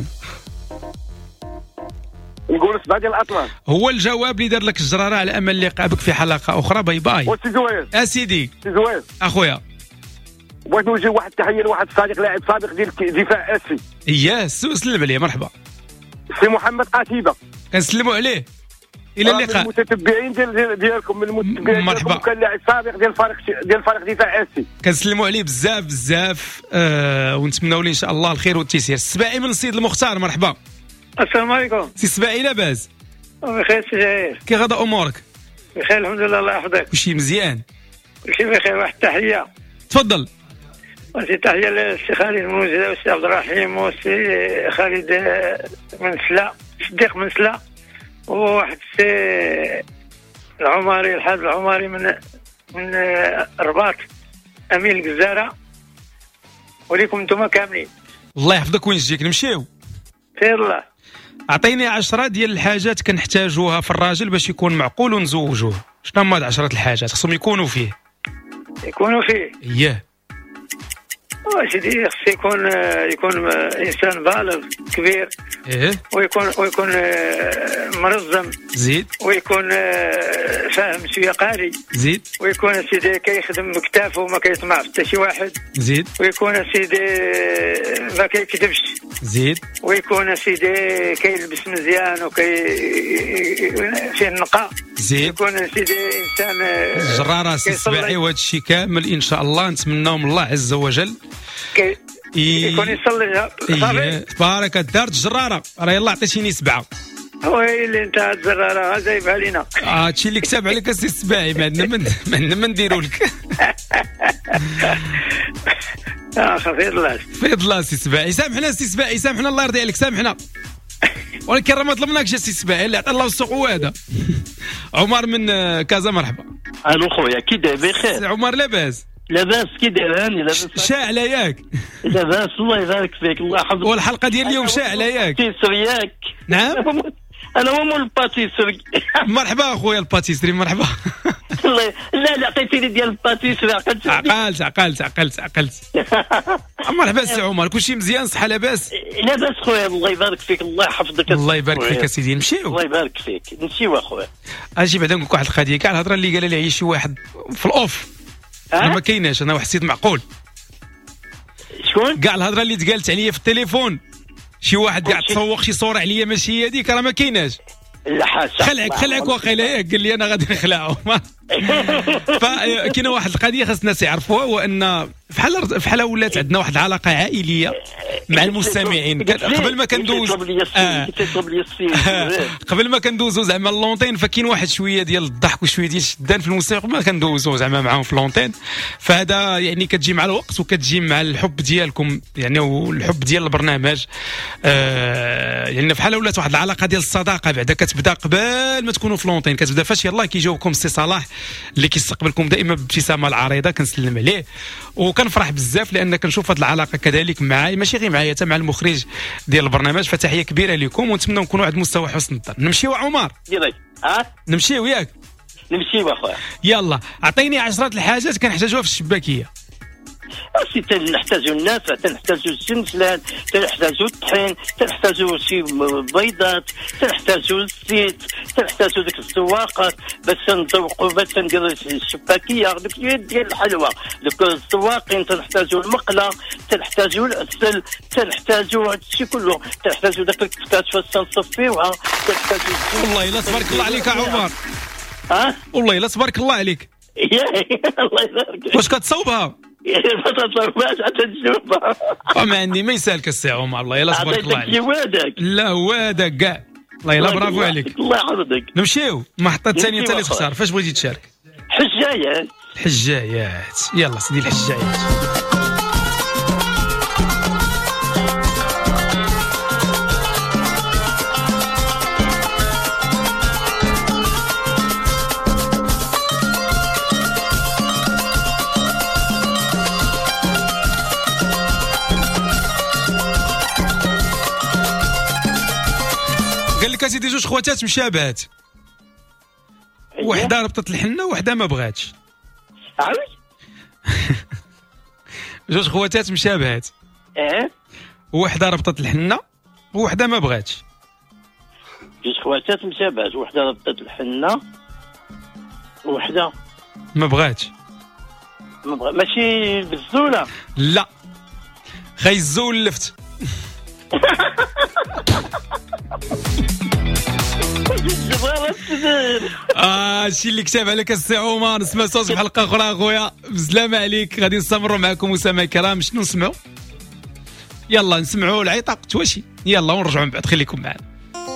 نقول سبعة ديال الأطنان. هو الجواب اللي دار لك الجرارة. على أمل اللقاء بك في حلقة أخرى. باي باي. وسي زوير. أسيدي. سي زوير. أخويا. بغيت نوجه واحد التحية لواحد الصديق لاعب سابق ديال دفاع اسي. إياه سلم عليه مرحبا. سي محمد قتيبة. كنسلموا عليه. الى اللقاء. من المتتبعين ديال ديالكم، من المتتبعين مرحبا. كان لاعب سابق ديال الفريق ديال فريق دفاع اسي. كنسلموا عليه بزاف بزاف آه ونتمنوا ليه ان شاء الله الخير والتيسير. السباعي من السيد المختار مرحبا. السلام عليكم. سي السباعي لاباس؟ بخير سي جاهر. كي غدا امورك؟ بخير الحمد لله الله يحفظك. كلشي مزيان؟ كلشي بخير. واحد التحيه. تفضل. واحد تحيه للسي خالد الموجده والسي عبد الرحيم والسي خالد من سلا، صديق من سلا، وواحد السي العماري الحاج العماري من من الرباط، امين الجزاره، وليكم انتم كاملين. الله يحفظك. وين جيك؟ نمشيو. خير الله. اعطيني عشرة ديال الحاجات كنحتاجوها في الراجل باش يكون معقول ونزوجوه. شنو هما هاد عشرة الحاجات خصهم يكونوا فيه؟ يكونوا فيه اييه سيدي. خص يكون يكون انسان بالغ كبير. ايه. ويكون ويكون منظم. زيد. ويكون فاهم شويه قاري. زيد. ويكون سيدي كيخدم بكتافه وما كيطمع في حتى شي واحد. زيد. ويكون سيدي ما كيكذبش. زيد. ويكون سيدي كيلبس مزيان وكي فيه النقاء. زيد. يكون سيدي انسان جرارة سي السباعي. وهذا الشيء كامل ان شاء الله نتمناو من الله عز وجل كي يكون يصلي. إيه. بارك دارت جرارة. راه يلا عطيتيني سبعة. وي اللي انت الجرارة جايبها لينا. اه هادشي اللي كتب عليك السي السباعي. ما عندنا من ما عندنا ما نديرو لك. اه خير الله. فيض الله سي السباعي. سامحنا سي السباعي سامحنا الله يرضي عليك سامحنا. ولكن راه ما ظلمناكش السي السباعي اللي عطى الله السوق هو هذا. عمر من كازا مرحبا. الو خويا كي داير؟ بخير. عمر لاباس؟ لاباس كي داير؟ هاني لاباس. شاعله ياك؟ لاباس الله يبارك فيك الله يحفظك. والحلقه ديال اليوم شاعله ياك؟ باتيسري ياك؟ نعم انا هو مول الباتيسري. مرحبا اخويا الباتيسري مرحبا. الله لا لا عطيتيني ديال الباتيسري عقلت عقلت عقلت عقلت عقلت. مرحبا سي عمر كلشي مزيان صحه لاباس؟ لاباس خويا الله يبارك فيك الله يحفظك. الله يبارك فيك اسيدي. نمشيو. الله يبارك فيك نمشيو اخويا. اجي بعدا نقول لك واحد القضيه. كاع الهضره اللي قال لي شي واحد في الاوف انا ما كايناش. انا واحد السيد معقول. شكون؟ كاع الهضره اللي تقالت عليا في التليفون شي واحد قاعد تصوق شي صوره عليا ماشي هي هذيك راه ما كايناش. لا حاشا. خلعك خلعك واخيلا ياك قال لي انا غادي نخلعهم. فكاينه واحد القضيه خاص الناس يعرفوها، هو ان بحال بحال ولات عندنا واحد العلاقه عائليه مع المستمعين. قبل ما كندوز آه. قبل ما كندوزو زعما اللونطين فكاين واحد شويه ديال الضحك وشويه ديال الشدان في الموسيقى ما كندوزو زعما معاهم في اللونطين. فهذا يعني كتجي مع الوقت وكتجي مع الحب ديالكم يعني والحب ديال البرنامج. آه يعني بحال ولات واحد العلاقه ديال الصداقه بعدا كتبدا قبل ما تكونوا في لونطين، كتبدا فاش يلاه كيجاوبكم السي صلاح اللي كيستقبلكم دائما بابتسامه العريضه كنسلم عليه وكنفرح بزاف لان كنشوف هذه العلاقه كذلك معاي ماشي غير معايا حتى مع المخرج ديال البرنامج. فتحيه كبيره لكم ونتمنى نكونوا واحد المستوى حسن الظن. نمشيو عمر ديريك ها نمشيو ياك نمشيو اخويا يلا اعطيني عشرة الحاجات كنحتاجوها في الشباكيه. سي تنحتاجوا الناس، تنحتاجوا السنسلان، تنحتاجوا الطحين، تنحتاجوا شي بيضات، تنحتاجوا الزيت، تنحتاجوا ديك السواقات باش نذوقوا باش نديروا الشباكيه دوك ديال الحلوى، دوك السواقين، تنحتاجوا المقله، تنحتاجوا العسل، تنحتاجوا هادشي كله، تنحتاجوا داك الكسكات فاش تنصفيوها، تنحتاجوا والله الا تبارك الله عليك يا عمر. ها والله الا تبارك الله عليك. الله يبارك. واش كتصوبها؟ ما تتصرفش حتى تشوفها. ما عندي ما يسالك السي عمر. الله يلا تبارك الله عليك. عطيتك لا هو هذاك كاع. الله يلا برافو عليك. الله يحفظك. نمشيو المحطه الثانيه انت اللي تختار. فاش بغيتي تشارك؟ حجايات. الحجايات يلا سيدي الحجايات. قال لك اسيدي جوج خواتات مشابهات، وحده ربطت الحنه وحده ما بغاتش. عاود جوج خواتات مشابهات اه وحده ربطت الحنه وحده ما بغاتش. جوج خواتات مشابهات وحده ربطت الحنه وحده ما بغاتش. ما بغا ماشي بالزوله. لا خي الزول لفت. اه شي اللي كتب عليك السي عمر. نسمع صوت في حلقه اخرى اخويا بسلامه عليك. غادي نستمروا معكم مستمعي الكرام. شنو نسمعوا؟ يلا نسمعوا العيطه تواشي يلا ونرجعوا من بعد. خليكم معنا.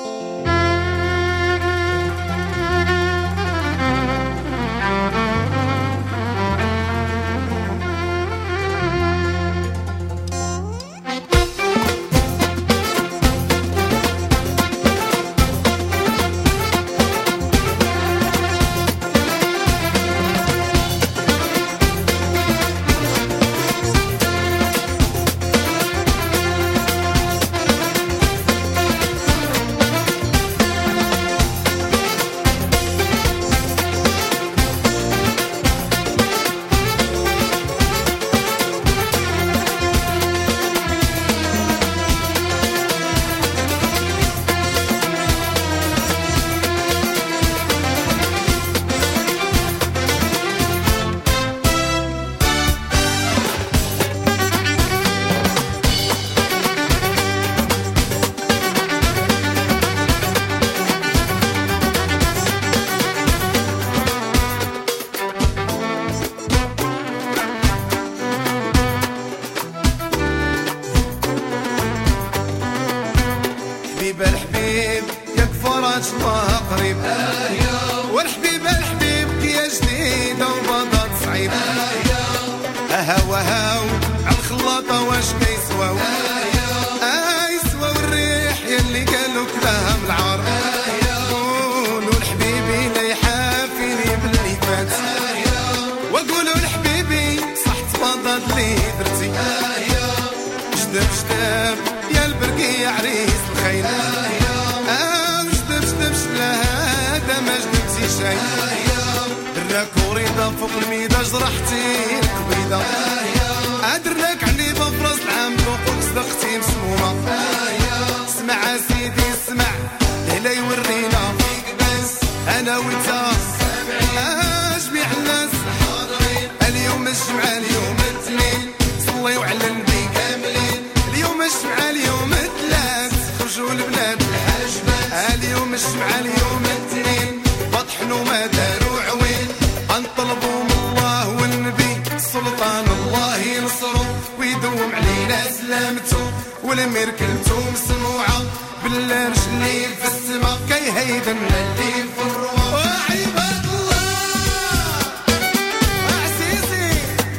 الحبيب يكفرات الله قريب والحبيب الحبيب يا جديد وبضات صعيب اهاو اهاو عالخلاطة واش كيسواو اه يسواو الريح يلي قالو كلاها من العار قولوا لحبيبي لا يحافيني باللي فات وقولوا لحبيبي صح تفضل لي درتي جدب جدب يا البرقي عريس الخيل اه جدب جدب شلا هذا ما جدبتي شي دراك وريضة فوق الميدة جرحتي الكبيدة ادرناك عليبة فراس العام فوق صدقتي مسمومة اسمع سيدي اسمع لا يورينا فيك بس انا وانت اه جميع الناس اليوم الجمعة اليوم الاثنين صليوا على النبي كاملين اليوم الجمعة اليوم الثلاث خرجوا البنات الحاجبات اليوم الجمعة اليوم الاثنين بطحنوا ما داروا عوين انطلبوا من الله والنبي سلطان الله والمركلتو مسموعة باللرش اللي في السما كيهيدن اللي في الروا وعباد الله عسيسي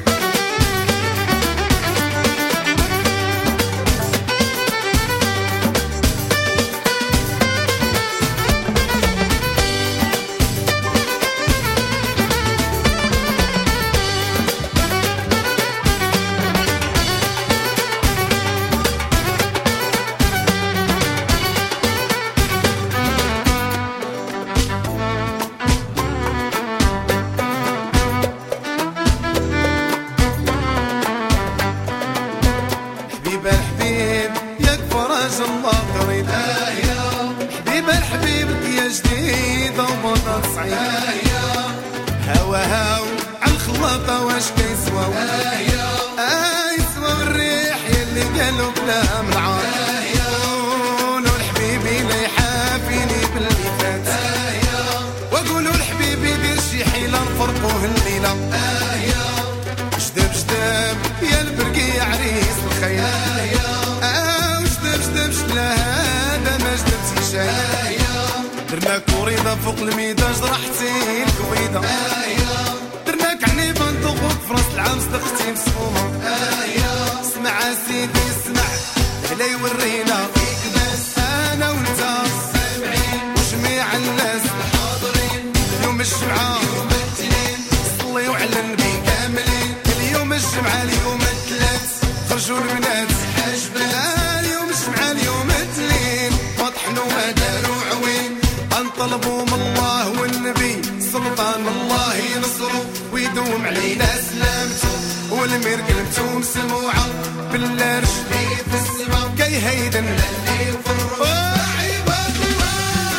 هوا هاو عالخلاطة واش كيسوا آه يسوا الريح يلي قالوا بلا ملعار قولوا لحبيبي لا يحافيني باللي فات وقولوا لحبيبي دير شي حيلة نفرقوه الليلة جدب جدب يا البرقي عريس الخير آه وجدب جدب شلا هذا ما جدبتي شي درنا كوريضة فوق الميدا جرحتي الكويدة درناك عنيبة نطوقوك فراس العام صدقتي مسمومة اسمع سيدي اسمع لا يورينا فيك بس انا وانت وجميع الناس الحاضرين اليوم الجمعة يوم الاثنين صليوا على النبي كاملين اليوم الجمعة اليوم الثلاث خرجوا البنات حاجبات اليوم الجمعة اليوم الاثنين فطحنوا ما داروا عوين طلبوا من الله والنبي سلطان الله ينصروا ويدوم علينا سلامته والمرقلتو مسموعة باللرش اللي في السما كيهيدن اللي في الروا عباد الله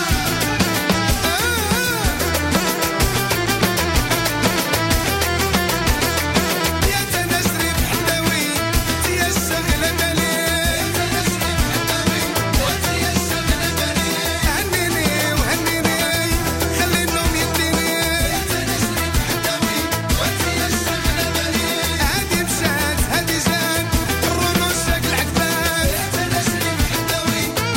يا تنشري بحدوي يا الشغلة مليء يا تنشري بحدوي ويا الشغلة مليء هنيني وهنيني خلي النوم يديني يا تنشري بحدوي ويا الشغلة مليء هادي مشات هادي جات الرموش شكل عقبات يا تنشري بحدوي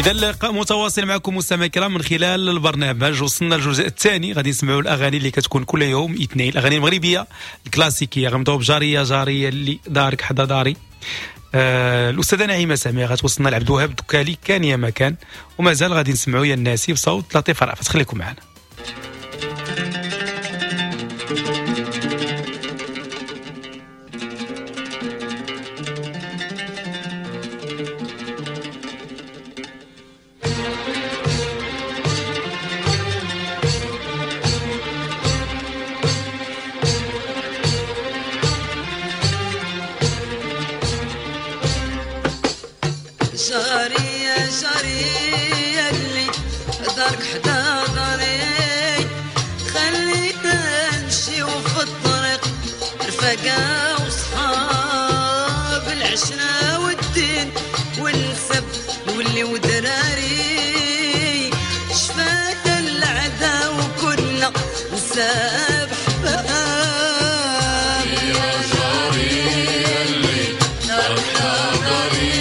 إذا اللقاء متواصل معكم مستمعي الكرام من خلال البرنامج. وصلنا للجزء الثاني، غادي نسمعوا الاغاني اللي كتكون كل يوم اثنين، الاغاني المغربيه الكلاسيكيه. غنبداو بجاريه جاريه اللي دارك حدا داري. آه الاستاذه نعيمه ساميه غتوصلنا لعبد الوهاب الدكالي كان يا مكان، ومازال غادي نسمعوا يا الناسي بصوت لطيفه رأفت. خليكم معنا. جارية جارية اللي دارك حدا داري، خلينا نمشيو في الطريق رفقا وصحاب العشرة والدين والنسب نوليو دراري، شفانا العدا وكنا نساب حباب. يا جارية اللي دارك حدا داري،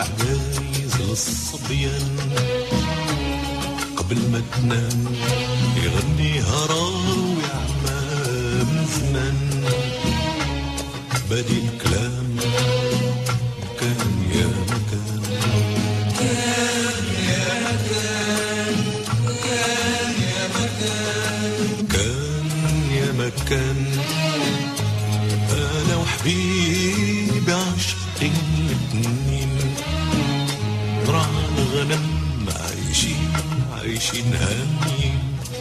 عجايز للصبيان قبل ما تنام يغنيها راوي عمام زمان بادي الكلام كان يا مكان كان يا مكان كان يا مكان كان يا مكان أنا وحبيبي عاشقين الاتنين نرعى الغنم عايشين عايشين هانيين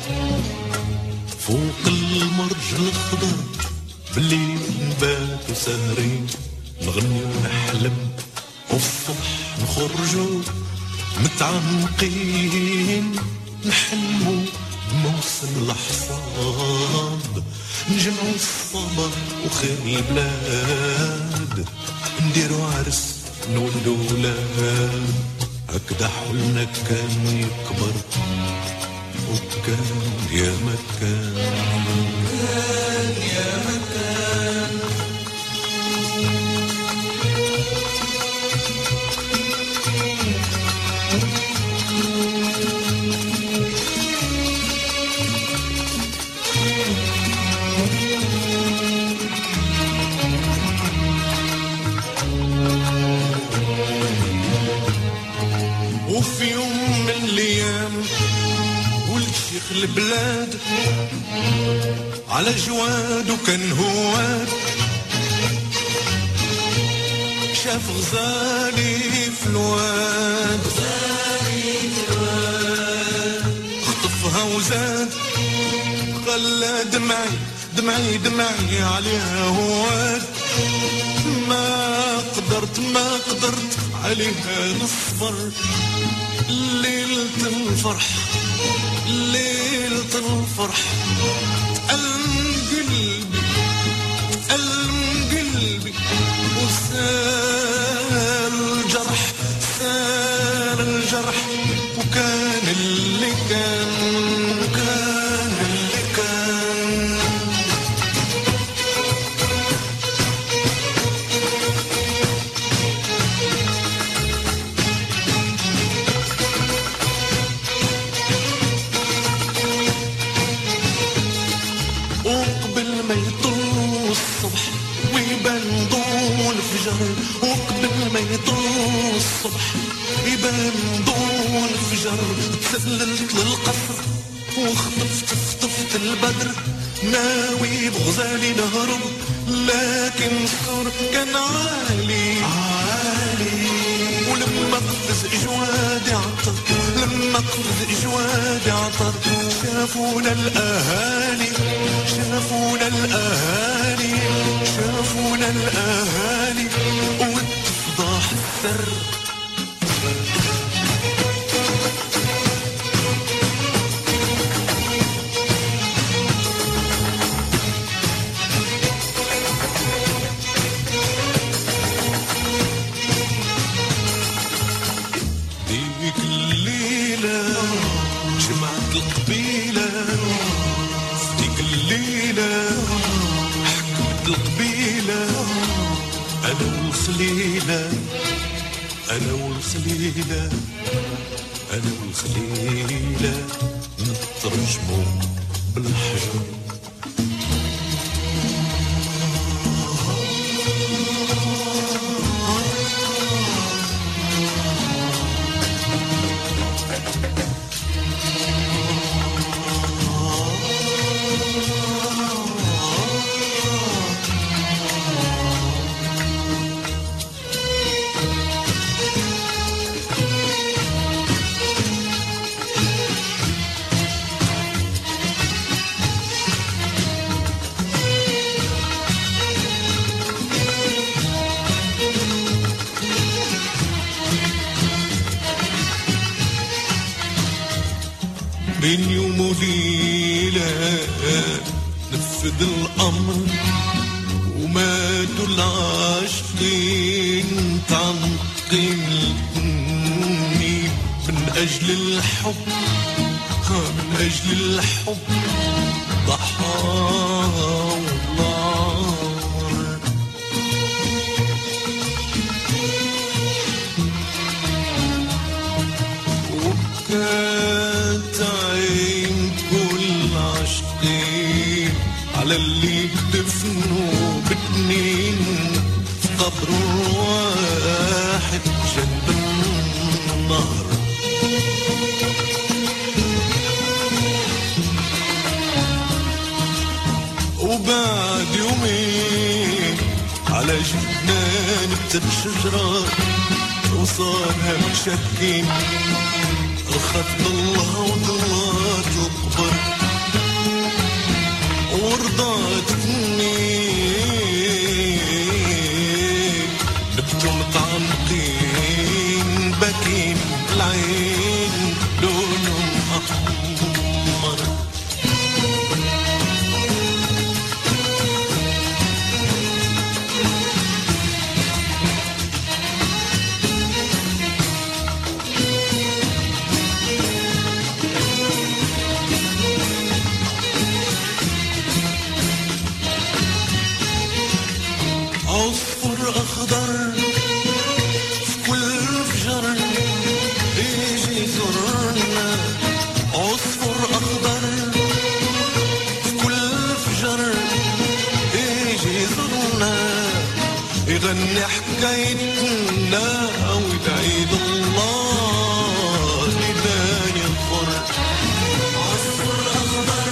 فوق المرج الخضر بالليل نباتو سهرين نغني ونحلم والصبح نخرجو متعمقين نحلمو بموسم الحصاد نجمعو الصبر وخير بلاد نديرو عرس نولدو ولاد هكذا حلمنا كان يكبر وكان يا مكان كان يا مكان وفي يوم من الايام ولد شيخ البلاد على جواد وكان هواد شاف غزالي في الواد خطفها وزاد خلى دمعي دمعي دمعي عليها هواد ما قدرت ما قدرت عليها نصبر ليلة الفرح ليلة الفرح ألم قلبي ألم قلبي وسال الجرح سال الجرح وكان اللي كان وكان اللي كان وقبل ما يطل الصبح ويبان ضوء الفجر وقبل ما يطل الصبح يبان ضوء الفجر تسللت للقصر وخطفت خطفت البدر ناوي بغزالي نهرب لكن السور كان عالي عالي ولما قفز جوادي عطر لما قفز جوادي عطر شافونا الأهالي شافونا الأهالي شافونا الأهالي واتفضاح السر ديك الليلة جمعت القبيلة ديك الليلة حكمت القبيلة أنا والخليلة أنا والخليلة أنا والخليلة نترجمو بالحجر بين يوم وليلة نفذ الأمر وماتوا العاشقين تعمقين من أجل الحب من أجل الحب ضحى الله البحر واحد جنب النهر. وبعد يومين على جنان الشجرة وصالها مشكين الخط الله وضلات القبر ورضات النين نبتوا متعمقين باكين العين لونهم أحمر. عصفور أخضر في كل فجر يجي يزورنا. عصفور أخضر في كل فجر يجي يزورنا يغني حكايتنا ويدعي الله لبان يغفر. عصفور أخضر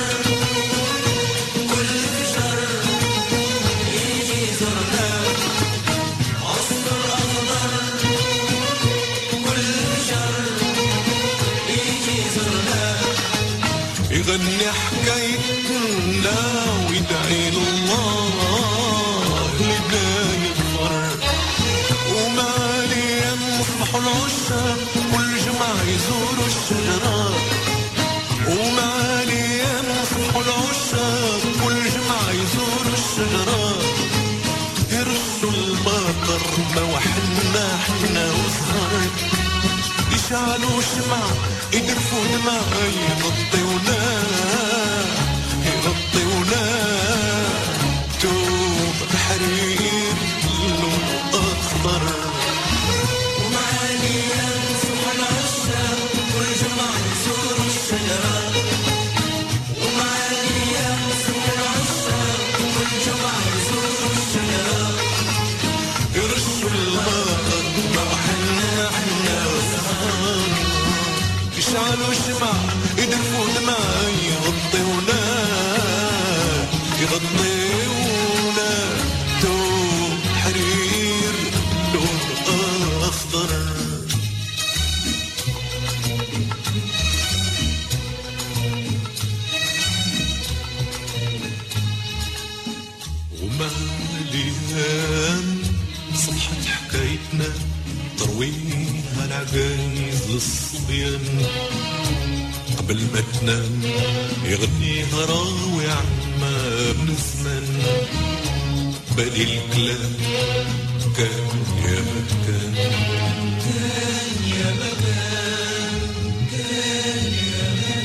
كل فجر يجي يزورنا. يغني حكايتنا ويدعي الله لبان يغفر. ومالي يصبحوا العشاق كل جمعة يزوروا الشجرة. ومالي يصبحوا العشاق كل جمعة يزوروا الشجرة يرشوا المطر ما وحنا حنا وصغار يشعلوا شمع يدفوا دماء يغطيونا يغطيونا توب حرير لون أخضر. ومعاني ينصح العشاق كل جمع يزوروا الشجرة. ومعاني ينصح العشاق كل جمع يزوروا الشجرة يرشوا المطر ما وحنا حنا وصغار يشعلوا شمع يدفوا دماء يغطيونا يغطيونا توب حرير لون أخضر. وماليان صحت حكايتنا ترويها العجايز للصبيان قبل ما تنام يغنيها راوي عما من زمان. بالي الكلام كان يا مكان كان يا مكان كان يا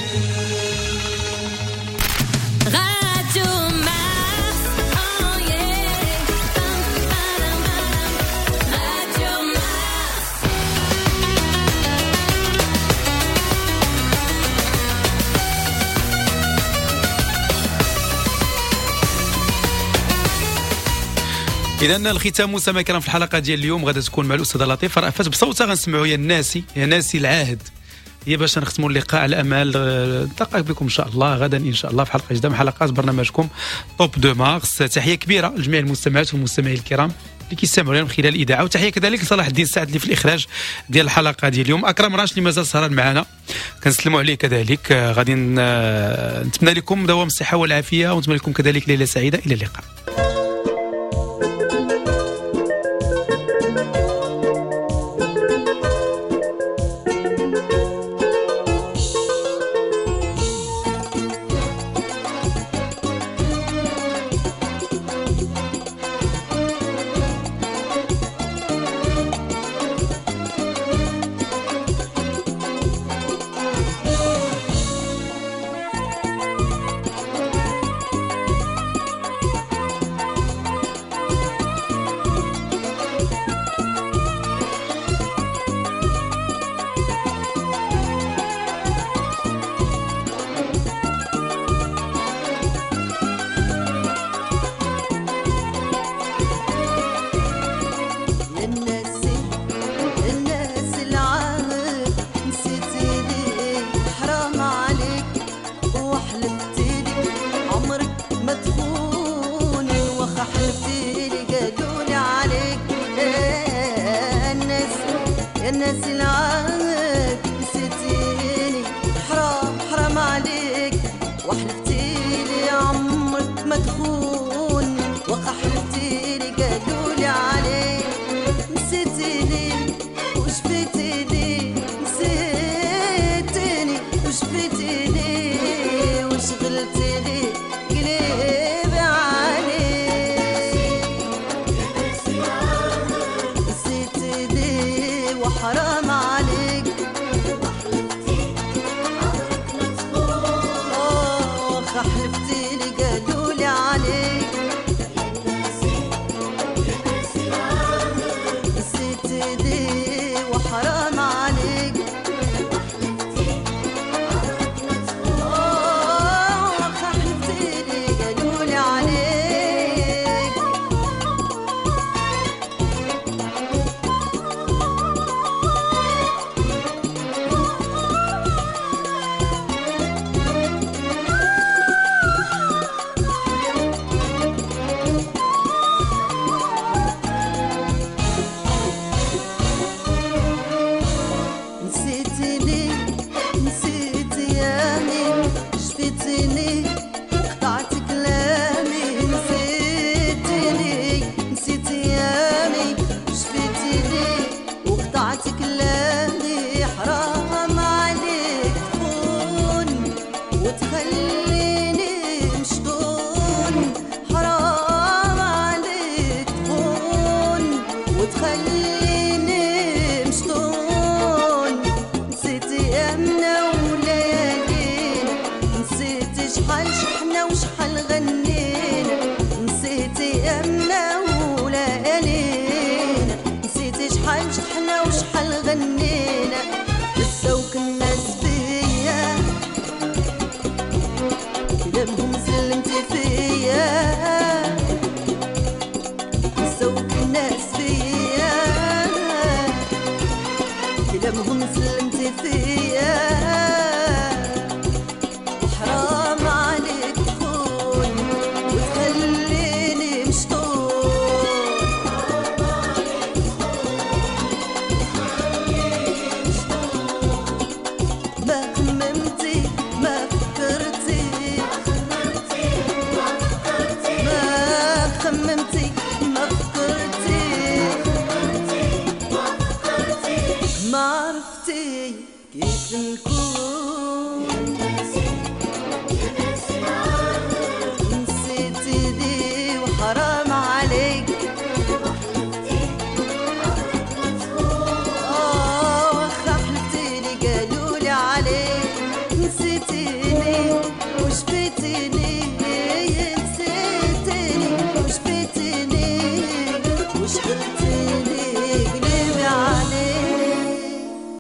إذا الختام مسامى كلام في الحلقة ديال اليوم غادا تكون مع الأستاذة لطيفة رأفت بصوتها غنسمعوا يا الناسي يا ناسي العاهد. هي باش نختموا اللقاء على امل نلتقي بكم ان شاء الله غدا ان شاء الله في حلقه جديده من حلقات برنامجكم توب دو مارس. تحيه كبيره لجميع المستمعات والمستمعين الكرام اللي كيستمعوا من خلال الاذاعه، وتحيه كذلك لصلاح الدين السعد اللي في الاخراج ديال الحلقه ديال اليوم. اكرم راش اللي مازال سهران معنا كنسلموا عليه كذلك. غادي نتمنى لكم دوام الصحه والعافيه ونتمنى لكم كذلك ليله سعيده. الى اللقاء. ناسي العهد نسيتيني حرام حرام عليك وحلفتيلي عمرك ما تخون وقع حلفتيلي قالولي عليك نسيتيني وشفيتيني نسيتيني وشفيتيني وشغلتيني قلبي عليك نسيتيني وحرام عليك وخا حلفتيلي قالولي عليك نسيتيني وحرام عليك وخا حلفتيلي قالولي عليك نسيتيني نسيت ايامي شفيتيني قطعت كلامي نسيتيني نسيت ايامي شفيتيني وقطعت كلامي حرام عليك تخون وتخليني مشطون حرام عليك تخون وتخليني مشطون نسيت ايامنا وليالينا نسيت شحال شحنا وشحال غنينا نسيت ايامنا وليالينا نسيت شحال شحنا وشحال غنينا نساوك الناس فيا كلامهم سلمتي فيا نساوك الناس فيا كلامهم سلمتي فيا وحرام عليك تخون وتخليني مشطون ما خممتي ما فكرتي ما خممتي ما فكرتي ما عرفتي كيف نكون نسيتيني وحرام عليك آه وخا حلفتيلي قالولي عليك نسيتيني وشفيتيني نسيتيني وشفيتيني وشغلتيني